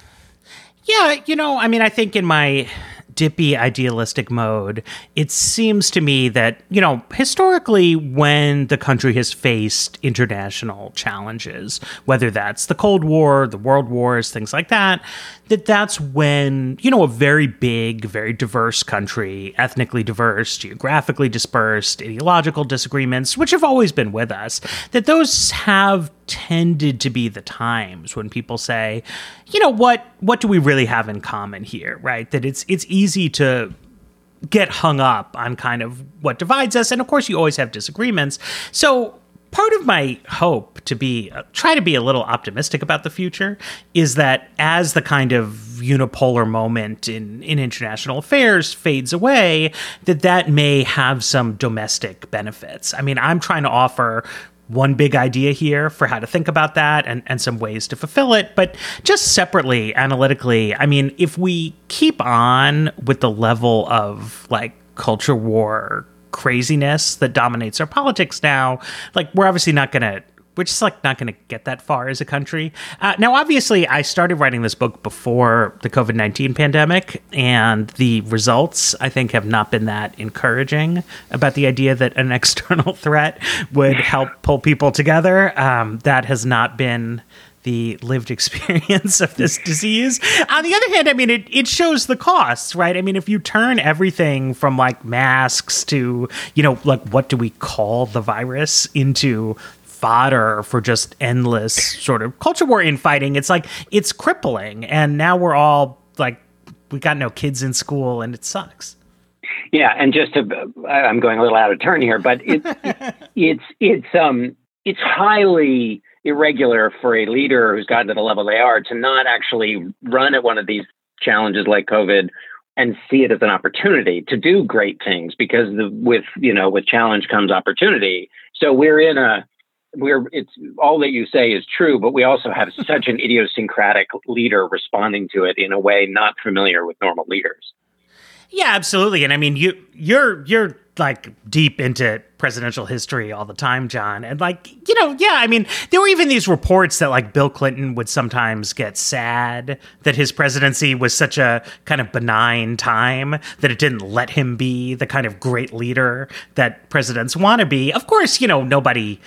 Yeah, you know, I mean, I think in my dippy idealistic mode, it seems to me that, you know, historically when the country has faced international challenges, whether that's the Cold War, the World Wars, things like that, that that's when, you know, a very big, very diverse country, ethnically diverse, geographically dispersed, ideological disagreements, which have always been with us, that those have tended to be the times when people say, you know, what what do we really have in common here, right? That it's it's easy to get hung up on kind of what divides us. And of course, you always have disagreements. So part of my hope to be, uh, try to be a little optimistic about the future is that as the kind of unipolar moment in, in international affairs fades away, that that may have some domestic benefits. I mean, I'm trying to offer one big idea here for how to think about that and, and some ways to fulfill it. But just separately, analytically, I mean, if we keep on with the level of like culture war craziness that dominates our politics now, like we're obviously not going to, we're just like not going to get that far as a country. Uh, now, obviously, I started writing this book before the covid nineteen pandemic, and the results, I think, have not been that encouraging about the idea that an external threat would help pull people together. Um, that has not been the lived experience of this disease. On the other hand, I mean, it, it shows the costs, right? I mean, if you turn everything from like masks to, you know, like what do we call the virus into fodder for just endless sort of culture war infighting, it's like, it's crippling. And now we're all like, we got no kids in school and it sucks. Yeah. And just to, I'm going a little out of turn here, but it's, it's, it's, um, it's highly irregular for a leader who's gotten to the level they are to not actually run at one of these challenges like COVID and see it as an opportunity to do great things, because the, with, you know, with challenge comes opportunity. So we're in a, we're, it's all that you say is true, but we also have such an idiosyncratic leader responding to it in a way not familiar with normal leaders. Yeah, absolutely. And I mean, you, you're, you're like deep into presidential history all the time, John. And like, you know, yeah, I mean, there were even these reports that like Bill Clinton would sometimes get sad that his presidency was such a kind of benign time that it didn't let him be the kind of great leader that presidents want to be. Of course, you know, nobody,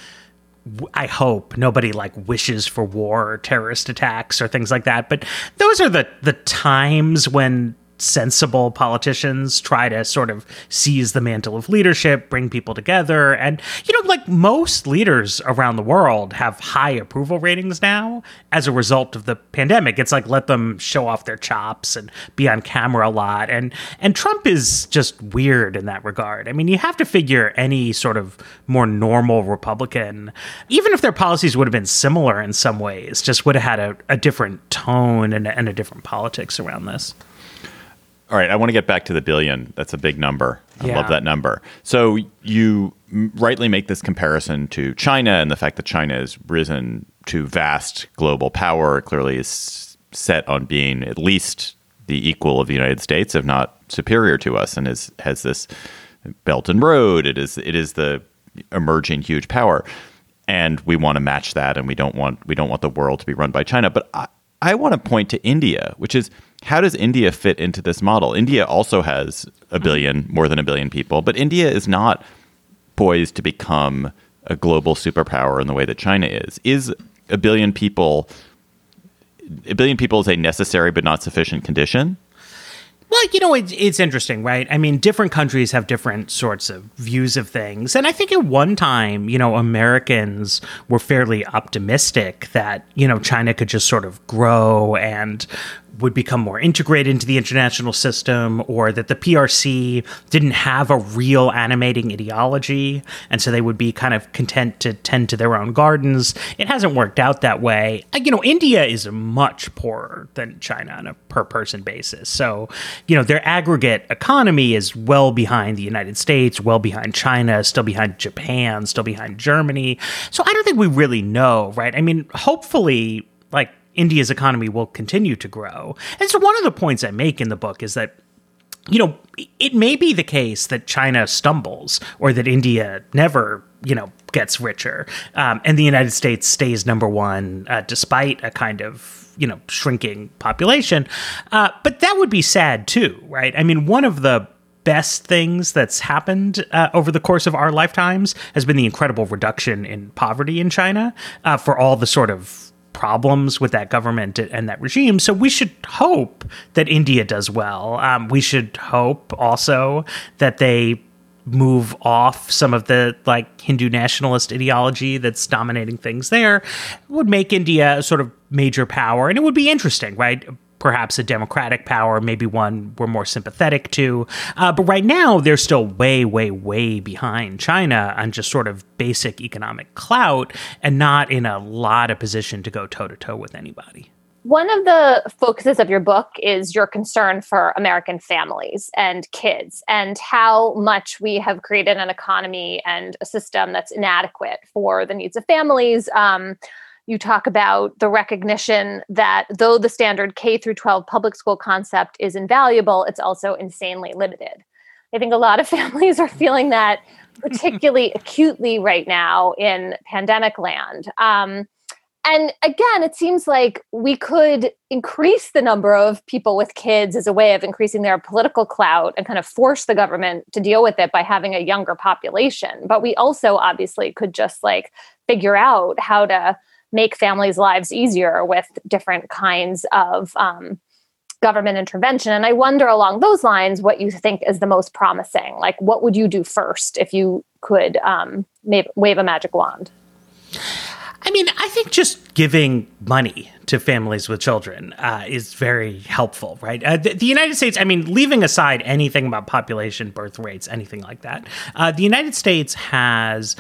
I hope nobody like wishes for war or terrorist attacks or things like that. But those are the, the times when sensible politicians try to sort of seize the mantle of leadership, bring people together. And, you know, like most leaders around the world have high approval ratings now as a result of the pandemic. It's like, let them show off their chops and be on camera a lot. And, and Trump is just weird in that regard. I mean, you have to figure any sort of more normal Republican, even if their policies would have been similar in some ways, just would have had a, a different tone and, and a different politics around this. All right, I want to get back to the billion. That's a big number. I Yeah. love that number. So you rightly make this comparison to China and the fact that China has risen to vast global power. It clearly is set on being at least the equal of the United States, if not superior to us, and is has this Belt and Road. It is it is the emerging huge power, and we want to match that, and we don't want we don't want the world to be run by China. But I, I want to point to India, which is, how does India fit into this model? India also has a billion, more than a billion people, but India is not poised to become a global superpower in the way that China is. Is a billion people, a billion people is a necessary but not sufficient condition? Well, you know, it's, it's interesting, right? I mean, different countries have different sorts of views of things. And I think at one time, you know, Americans were fairly optimistic that, you know, China could just sort of grow and would become more integrated into the international system, or that the P R C didn't have a real animating ideology, and so they would be kind of content to tend to their own gardens. It hasn't worked out that way. You know, India is much poorer than China on a per-person basis. So, you know, their aggregate economy is well behind the United States, well behind China, still behind Japan, still behind Germany. So I don't think we really know, right? I mean, hopefully, like, India's economy will continue to grow. And so one of the points I make in the book is that, you know, it may be the case that China stumbles, or that India never, you know, gets richer, um, and the United States stays number one, uh, despite a kind of, you know, shrinking population. Uh, but that would be sad too, right? I mean, one of the best things that's happened uh, over the course of our lifetimes has been the incredible reduction in poverty in China, uh, for all the sort of problems with that government and that regime. So we should hope that India does well. Um, we should hope also that they move off some of the like Hindu nationalist ideology that's dominating things there. It would make India a sort of major power, and it would be interesting, right? Perhaps a democratic power, maybe one we're more sympathetic to. Uh, but right now, they're still way, way, way behind China on just sort of basic economic clout, and not in a lot of position to go toe-to-toe with anybody. One of the focuses of your book is your concern for American families and kids, and how much we have created an economy and a system that's inadequate for the needs of families. Um, You talk about the recognition that though the standard K through twelve public school concept is invaluable, it's also insanely limited. I think a lot of families are feeling that particularly acutely right now in pandemic land. Um, and again, it seems like we could increase the number of people with kids as a way of increasing their political clout and kind of force the government to deal with it by having a younger population. But we also obviously could just like figure out how to make families' lives easier with different kinds of um, government intervention. And I wonder along those lines what you think is the most promising. Like, what would you do first if you could um, ma- wave a magic wand? I mean, I think just giving money to families with children uh, is very helpful, right? Uh, the, the United States, I mean, leaving aside anything about population, birth rates, anything like that, uh, the United States has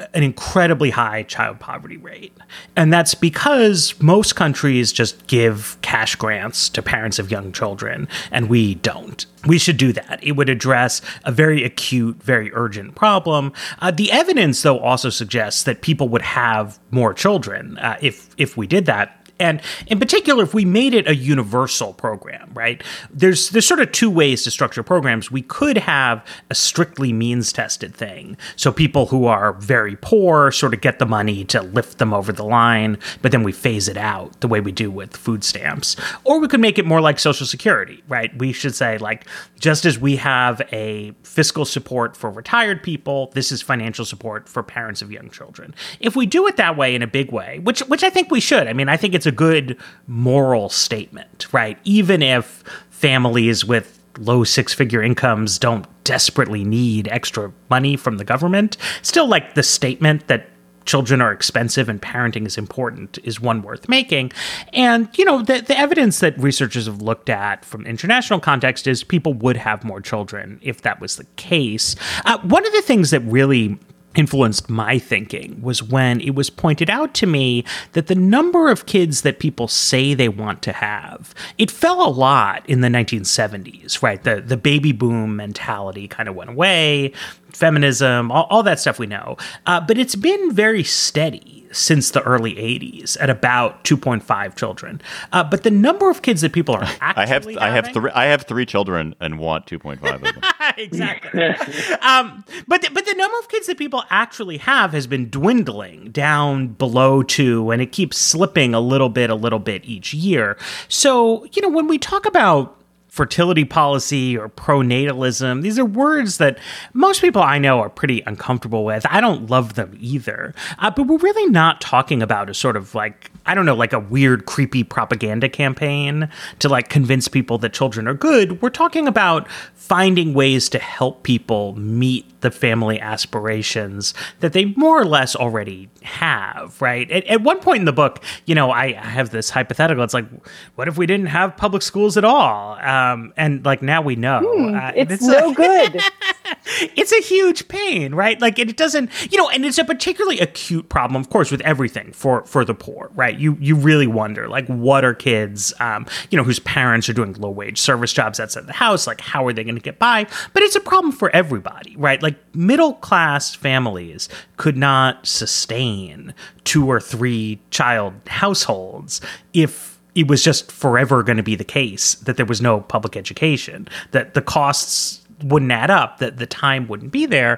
an incredibly high child poverty rate. And that's because most countries just give cash grants to parents of young children, and we don't. We should do that. It would address a very acute, very urgent problem. Uh, the evidence, though, also suggests that people would have more children uh, if if we did that. And in particular, if we made it a universal program, right? There's there's sort of two ways to structure programs. We could have a strictly means-tested thing. So people who are very poor sort of get the money to lift them over the line, but then we phase it out the way we do with food stamps. Or we could make it more like Social Security, right? We should say, like, just as we have a fiscal support for retired people, this is financial support for parents of young children. If we do it that way in a big way, which which I think we should. I mean, I think it's a good moral statement, right? Even if families with low six-figure incomes don't desperately need extra money from the government, still, like, the statement that children are expensive and parenting is important is one worth making. And, you know, the, the evidence that researchers have looked at from international context is people would have more children if that was the case. Uh, one of the things that really influenced my thinking was when it was pointed out to me that the number of kids that people say they want to have, it fell a lot in the nineteen seventies, right? The the baby boom mentality kind of went away, feminism, all, all that stuff we know. Uh, but it's been very steady since the early eighties at about two point five children. Uh, but the number of kids that people are actually I have having, I have three I have three children and want two point five of them. Exactly. um, but the, but the number of kids that people actually have has been dwindling down below two, and it keeps slipping a little bit, a little bit each year. So, you know, when we talk about fertility policy or pronatalism, these are words that most people I know are pretty uncomfortable with. I don't love them either. Uh, but we're really not talking about a sort of like, I don't know, like a weird, creepy propaganda campaign to like convince people that children are good. We're talking about finding ways to help people meet the family aspirations that they more or less already have, right? At, at one point in the book, you know, I, I have this hypothetical. It's like, what if we didn't have public schools at all? Um, and like now we know. Hmm, uh, it's, it's no like, good. It's a huge pain, right? Like it doesn't, you know, and it's a particularly acute problem, of course, with everything for, for the poor, right? You you really wonder, like, what are kids, um, you know, whose parents are doing low wage service jobs outside the house? Like, how are they going to get by? But it's a problem for everybody, right? Like middle class families could not sustain two or three child households if it was just forever going to be the case that there was no public education, that the costs wouldn't add up, that the time wouldn't be there.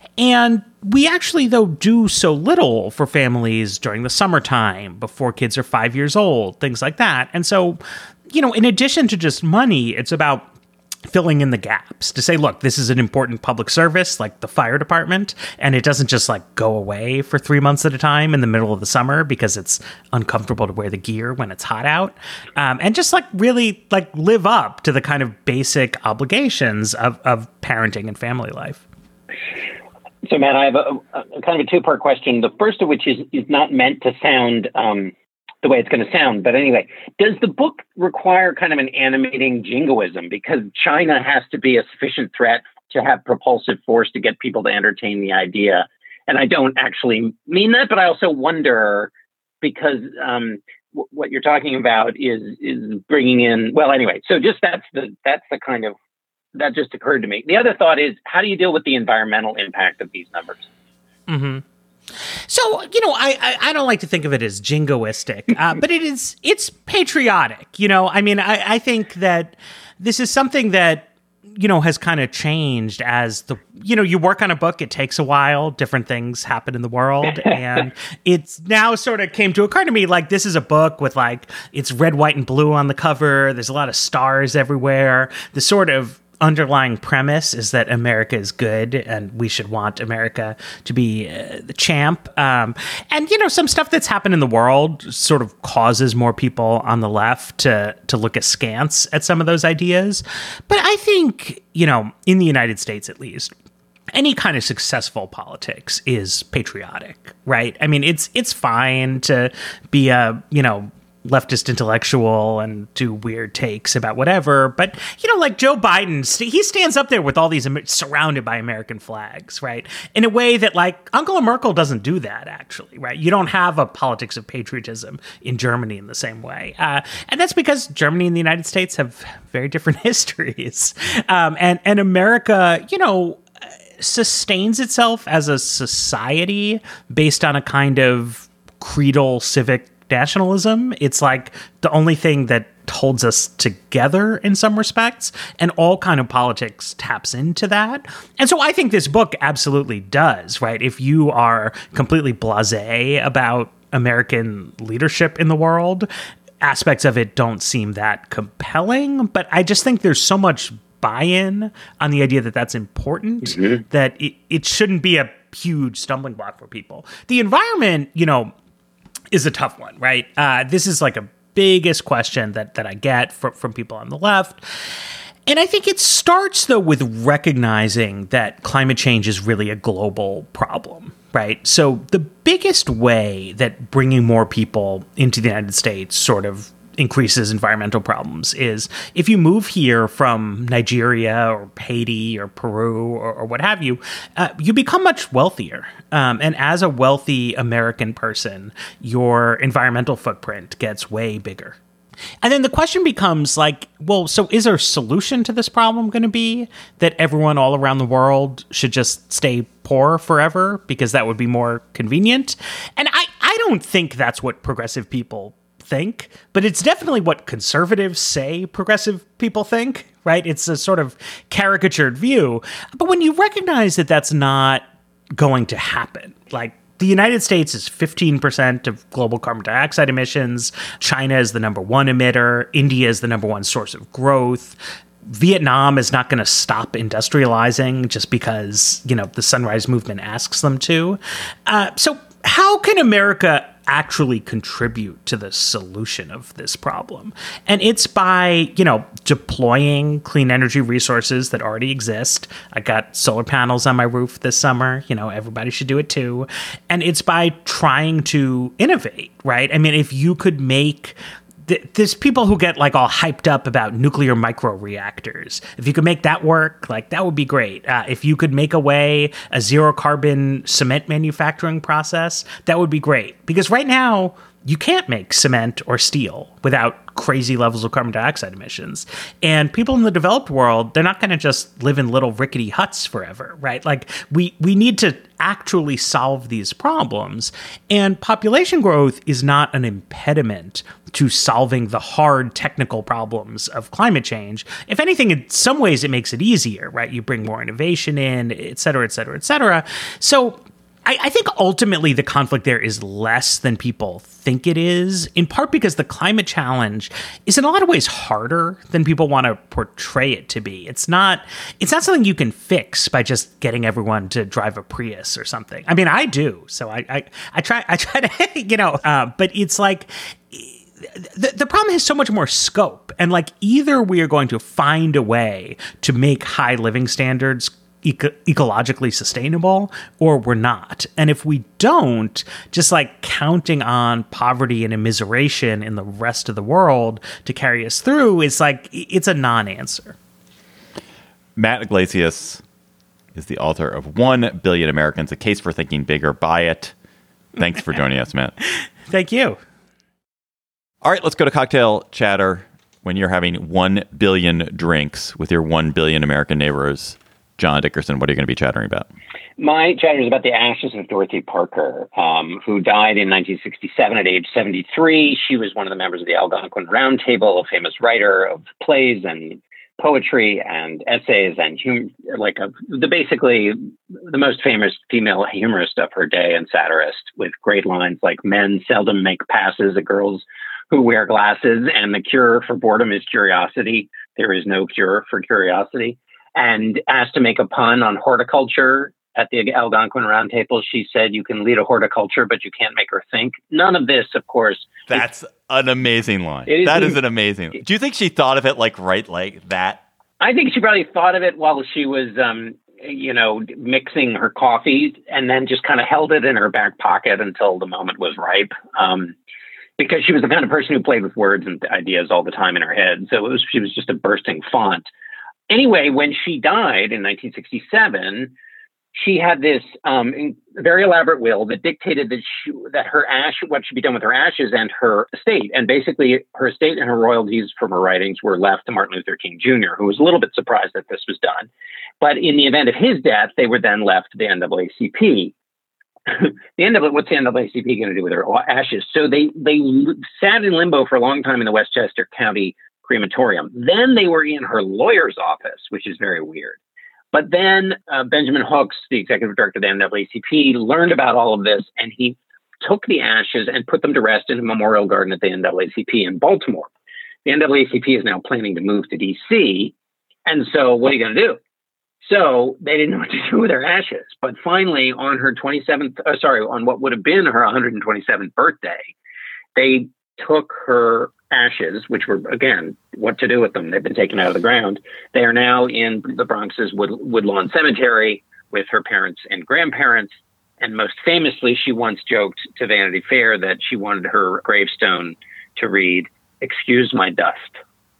And we actually, though, do so little for families during the summertime, before kids are five years old, things like that. And so, you know, in addition to just money, it's about filling in the gaps to say, look, this is an important public service like the fire department, and it doesn't just like go away for three months at a time in the middle of the summer because it's uncomfortable to wear the gear when it's hot out, um, and just like really like live up to the kind of basic obligations of, of parenting and family life. So, Matt, I have a, a kind of a two-part question. The first of which is is not meant to sound um, the way it's going to sound. But anyway, does the book require kind of an animating jingoism? Because China has to be a sufficient threat to have propulsive force to get people to entertain the idea. And I don't actually mean that, but I also wonder, because um, w- what you're talking about is is bringing in, well, anyway, so just that's the that's the kind of, that just occurred to me. The other thought is, how do you deal with the environmental impact of these numbers? Mm-hmm. So, you know, I, I, I don't like to think of it as jingoistic, uh, but it is, it's patriotic. You know, I mean, I, I think that this is something that, you know, has kind of changed as the, you know, you work on a book, it takes a while, different things happen in the world. And it's now sort of came to occur to me, like, this is a book with like, it's red, white, and blue on the cover. There's a lot of stars everywhere. The sort of underlying premise is that America is good and we should want America to be uh, the champ. Um, and, you know, some stuff that's happened in the world sort of causes more people on the left to, to look askance at some of those ideas. But I think, you know, in the United States, at least, any kind of successful politics is patriotic, right? I mean, it's, it's fine to be a, you know, leftist intellectual and do weird takes about whatever. But, you know, like Joe Biden, he stands up there with all these surrounded by American flags, right? In a way that, like, Angela Merkel doesn't do that, actually, right? You don't have a politics of patriotism in Germany in the same way. Uh, and that's because Germany and the United States have very different histories. Um, and, and America, you know, sustains itself as a society based on a kind of creedal civic nationalism. It's like the only thing that holds us together in some respects, and all kind of politics taps into that. And so I think this book absolutely does, right? If you are completely blasé about American leadership in the world, aspects of it don't seem that compelling, but I just think there's so much buy-in on the idea that that's important, mm-hmm. that it, it shouldn't be a huge stumbling block for people. The environment, you know, is a tough one, right? Uh, this is like a biggest question that that I get from, from people on the left. And I think it starts, though, with recognizing that climate change is really a global problem, right? So the biggest way that bringing more people into the United States sort of increases environmental problems is if you move here from Nigeria or Haiti or Peru or, or what have you, uh, you become much wealthier. Um, and as a wealthy American person, your environmental footprint gets way bigger. And then the question becomes like, well, so is there a solution to this problem going to be that everyone all around the world should just stay poor forever because that would be more convenient? And I, I don't think that's what progressive people think, but it's definitely what conservatives say progressive people think, right? It's a sort of caricatured view. But when you recognize that that's not going to happen, like the United States is fifteen percent of global carbon dioxide emissions. China is the number one emitter. India is the number one source of growth. Vietnam is not going to stop industrializing just because, you know, the Sunrise Movement asks them to. Uh, so how can America actually contribute to the solution of this problem? And it's by, you know, deploying clean energy resources that already exist. I got solar panels on my roof this summer. You know, everybody should do it too. And it's by trying to innovate, right? I mean, if you could make there's people who get like all hyped up about nuclear microreactors. If you could make that work, like that would be great. Uh, if you could make away a zero carbon cement manufacturing process, that would be great. Because right now you can't make cement or steel without crazy levels of carbon dioxide emissions. And people in the developed world, they're not going to just live in little rickety huts forever, right? Like we we need to actually solve these problems. And population growth is not an impediment to solving the hard technical problems of climate change. If anything, in some ways it makes it easier, right? You bring more innovation in, et cetera, et cetera, et cetera. So I, I think ultimately the conflict there is less than people think it is, in part because the climate challenge is in a lot of ways harder than people want to portray it to be. It's not it's not something you can fix by just getting everyone to drive a Prius or something. I mean, I do. So I I, I try I try to, you know, uh, but it's like The, the problem has so much more scope. And like either we are going to find a way to make high living standards eco- ecologically sustainable or we're not. And if we don't, just like counting on poverty and immiseration in the rest of the world to carry us through is like, it's a non-answer. Matt Yglesias is the author of one billion Americans, A Case for Thinking Bigger. Buy it. Thanks for joining us, Matt. Thank you. All right, let's go to cocktail chatter. When you're having one billion drinks with your one billion American neighbors, John Dickerson, what are you going to be chattering about? My chatter is about the ashes of Dorothy Parker, um, who died in nineteen sixty-seven at age seventy-three. She was one of the members of the Algonquin Round Table, a famous writer of plays and poetry and essays and hum- like a, the basically the most famous female humorist of her day and satirist, with great lines like "Men seldom make passes at girls who wear glasses, and the cure for boredom is curiosity. There is no cure for curiosity." And asked to make a pun on horticulture at the Algonquin Round Table, she said, "You can lead a horticulture, but you can't make her think." None of this, of course. That's an amazing line. Is, that is an amazing. Do you think she thought of it like right like that? I think she probably thought of it while she was, um, you know, mixing her coffee, and then just kind of held it in her back pocket until the moment was ripe. Um, because she was the kind of person who played with words and ideas all the time in her head. So it was, she was just a bursting font. Anyway, when she died in nineteen sixty-seven, she had this um, very elaborate will that dictated that she, that her ash, what should be done with her ashes and her estate. And basically, her estate and her royalties from her writings were left to Martin Luther King Junior, who was a little bit surprised that this was done. But in the event of his death, they were then left to the N double A C P. the N double A, what's the N double A C P going to do with her ashes? So they they sat in limbo for a long time in the Westchester County crematorium. Then they were in her lawyer's office, which is very weird. But then uh, Benjamin Hooks, the executive director of the N double A C P, learned about all of this, and he took the ashes and put them to rest in a memorial garden at the N double A C P in Baltimore. The N double A C P is now planning to move to D C, and so what are you going to do? So they didn't know what to do with her ashes. But finally, on her twenty-seventh, uh, sorry, on what would have been her one hundred twenty-seventh birthday, they took her ashes, which were, again, what to do with them. They've been taken out of the ground. They are now in the Bronx's Wood, Woodlawn Cemetery with her parents and grandparents. And most famously, she once joked to Vanity Fair that she wanted her gravestone to read, "Excuse my dust."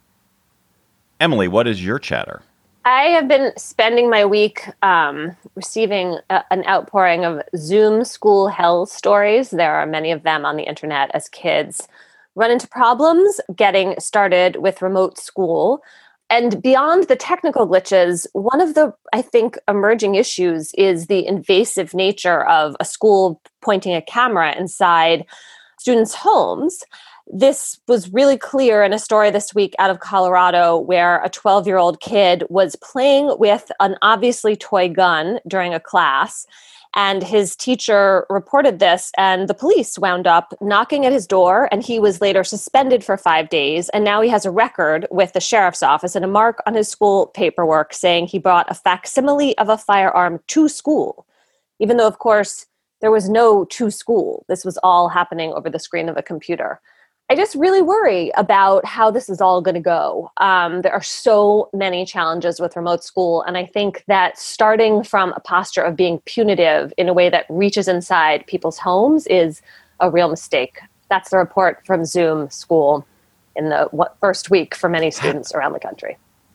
Emily, what is your chatter? I have been spending my week um, receiving a, an outpouring of Zoom school hell stories. There are many of them on the internet as kids run into problems getting started with remote school. And beyond the technical glitches, one of the, I think, emerging issues is the invasive nature of a school pointing a camera inside students' homes. This was really clear in a story this week out of Colorado where a twelve-year-old kid was playing with an obviously toy gun during a class. And his teacher reported this, and the police wound up knocking at his door, and he was later suspended for five days. And now he has a record with the sheriff's office and a mark on his school paperwork saying he brought a facsimile of a firearm to school, even though, of course, there was no to school. This was all happening over the screen of a computer. I just really worry about how this is all going to go. Um, there are so many challenges with remote school, and I think that starting from a posture of being punitive in a way that reaches inside people's homes is a real mistake. That's the report from Zoom School in the what, first week for many students around the country.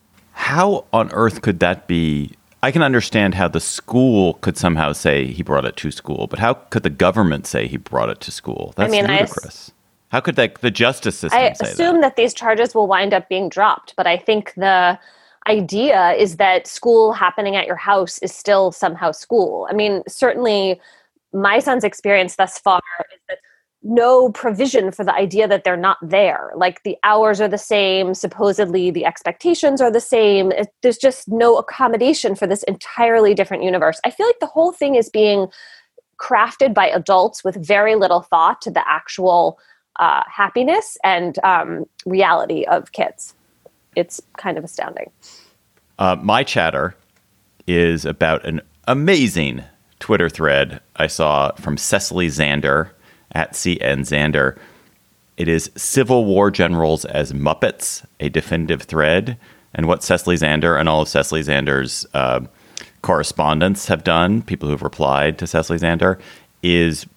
How on earth could that be? I can understand how the school could somehow say he brought it to school, but how could the government say he brought it to school? That's I mean, ludicrous. I, How could that, the justice system I say assume that? that these charges will wind up being dropped, but I think the idea is that school happening at your house is still somehow school. I mean, certainly my son's experience thus far is that no provision for the idea that they're not there. Like the hours are the same, supposedly the expectations are the same. It, there's just no accommodation for this entirely different universe. I feel like the whole thing is being crafted by adults with very little thought to the actual Uh, happiness and um, reality of kids. It's kind of astounding. Uh, my chatter is about an amazing Twitter thread I saw from Cecily Zander at C N Zander. It is Civil War Generals as Muppets, a definitive thread. And what Cecily Zander and all of Cecily Zander's uh, correspondents have done, people who've replied to Cecily Zander, is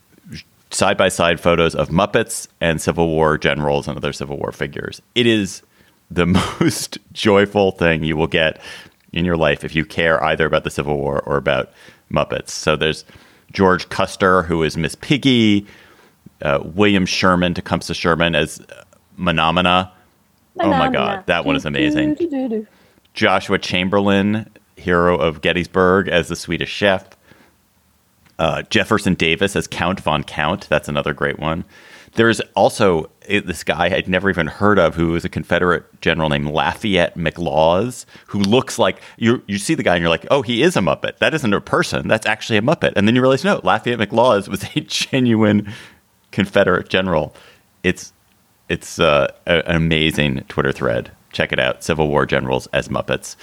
side-by-side photos of Muppets and Civil War generals and other Civil War figures. It is the most joyful thing you will get in your life if you care either about the Civil War or about Muppets. So there's George Custer, who is Miss Piggy, uh, William Sherman, Tecumseh Sherman as Menomina. Oh my God, that one is amazing. Joshua Chamberlain, hero of Gettysburg, as the Swedish chef. Uh, Jefferson Davis as Count von Count. That's another great one. There's also this guy I'd never even heard of who is a Confederate general named Lafayette McLaws, who looks like you you see the guy and you're like, oh, he is a Muppet. That isn't a person. That's actually a Muppet. And then you realize, no, Lafayette McLaws was a genuine Confederate general. It's it's uh, a, an amazing Twitter thread. Check it out. Civil War generals as Muppets.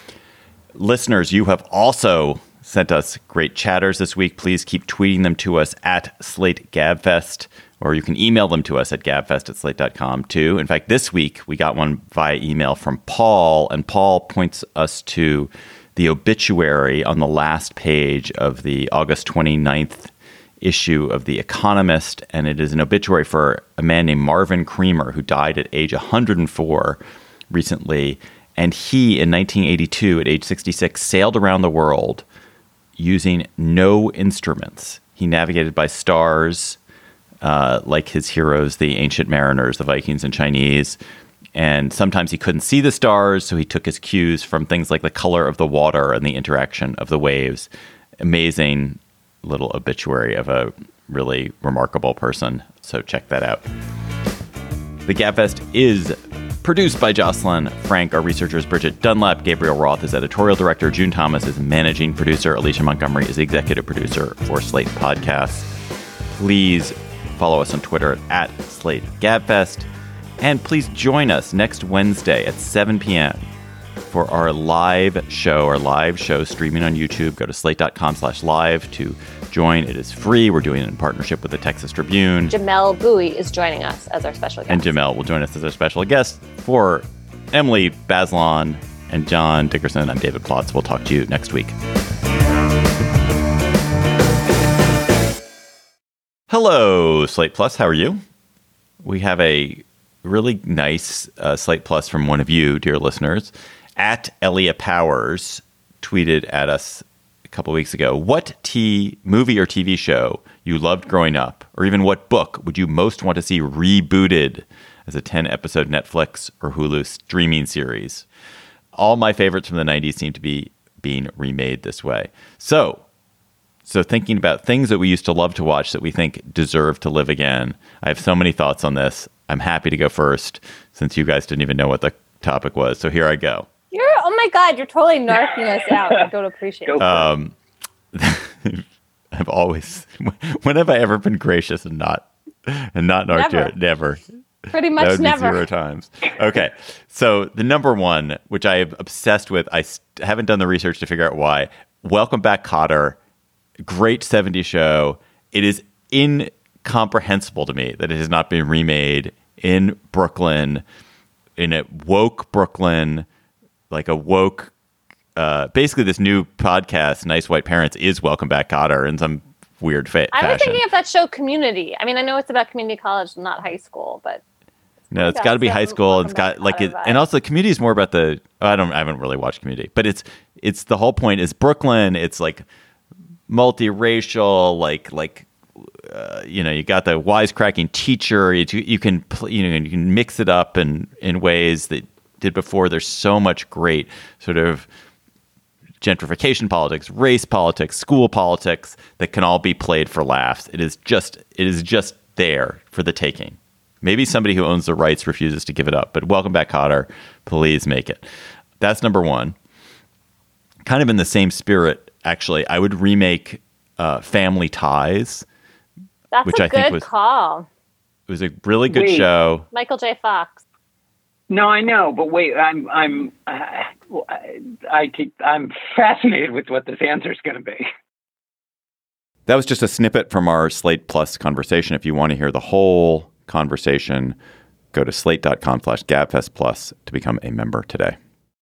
Listeners, you have also sent us great chatters this week. Please keep tweeting them to us at Slate Gabfest, or you can email them to us at gabfest at slate dot com too. In fact, this week we got one via email from Paul, and Paul points us to the obituary on the last page of the August twenty-ninth issue of The Economist, and it is an obituary for a man named Marvin Creamer, who died at age one hundred four recently. And he, in nineteen eighty-two, at age sixty-six, sailed around the world using no instruments. He navigated by stars, uh, like his heroes, the ancient mariners, the Vikings and Chinese. And sometimes he couldn't see the stars, so he took his cues from things like the color of the water and the interaction of the waves. Amazing little obituary of a really remarkable person. So check that out. The Gabfest is produced by Jocelyn Frank. Our researcher is Bridget Dunlap. Gabriel Roth is editorial director. June Thomas is managing producer. Alicia Montgomery is the executive producer for Slate Podcasts. Please follow us on Twitter at Slate Gabfest. And please join us next Wednesday at seven p.m. for our live show, our live show streaming on YouTube. Go to slate.com slash live to join. It is free. We're doing it in partnership with the Texas Tribune. Jamelle Bouie is joining us as our special guest. And Jamelle will join us as our special guest. For Emily Bazelon and John Dickerson, I'm David Plotz. We'll talk to you next week. Hello, Slate Plus. How are you? We have a really nice uh, Slate Plus from one of you, dear listeners. At Elia Powers tweeted at us a couple weeks ago, what T movie or T V show you loved growing up, or even what book would you most want to see rebooted as a ten-episode Netflix or Hulu streaming series? All my favorites from the nineties seem to be being remade this way. So, so thinking about things that we used to love to watch that we think deserve to live again, I have so many thoughts on this. I'm happy to go first since you guys didn't even know what the topic was. So here I go. You're, oh my God, you're totally narking us out. I don't appreciate it. Um, I've always, when have I ever been gracious and not, and not narked you? Never. Pretty much that would never. Be zero times. Okay. So the number one, which I am obsessed with, I st- haven't done the research to figure out why. Welcome Back, Kotter. Great seventies show. It is incomprehensible to me that it has not been remade in Brooklyn, in a woke Brooklyn, like a woke, uh, basically this new podcast, Nice White Parents, is Welcome Back, Kotter in some weird fa- I was fashion. thinking of that show Community. I mean, I know it's about community college, not high school, but no, it's got to be high school. It's got like it, and also Community is more about the. I don't. I haven't really watched Community, but it's it's the whole point is Brooklyn. It's like multiracial, like like uh, you know, you got the wisecracking teacher. You, you can pl- you know you can mix it up in in ways that did before. There's so much great sort of gentrification politics, race politics, school politics that can all be played for laughs. It is just it is just there for the taking. Maybe somebody who owns the rights refuses to give it up, but Welcome Back, Kotter, please make it. That's number one. Kind of in the same spirit, actually, I would remake uh, Family Ties. That's which a I good think was, call. It was a really good Wait. show. Michael J. Fox. No, I know, but wait, I'm I'm uh, I, I keep, I'm fascinated with what this answer is going to be. That was just a snippet from our Slate Plus conversation. If you want to hear the whole conversation, go to slate.com slash gabfest plus to become a member today.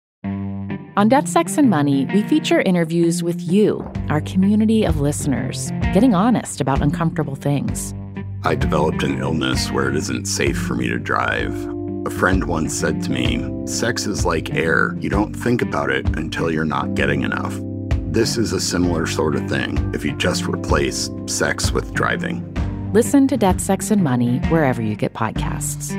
On Debt, Sex, and Money, we feature interviews with you, our community of listeners, getting honest about uncomfortable things. I developed an illness where it isn't safe for me to drive. A friend once said to me, sex is like air. You don't think about it until you're not getting enough. This is a similar sort of thing if you just replace sex with driving. Listen to Debt, Sex, and Money wherever you get podcasts.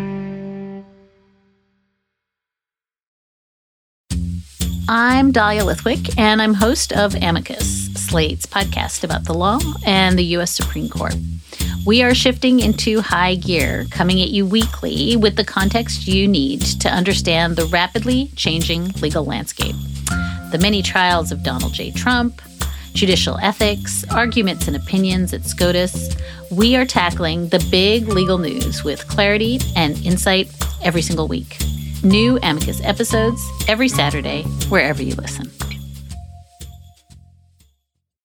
I'm Dahlia Lithwick, and I'm host of Amicus, Slate's podcast about the law and the U S Supreme Court. We are shifting into high gear, coming at you weekly with the context you need to understand the rapidly changing legal landscape. The many trials of Donald J. Trump, judicial ethics, arguments and opinions at SCOTUS. We are tackling the big legal news with clarity and insight every single week. New Amicus episodes every Saturday, wherever you listen.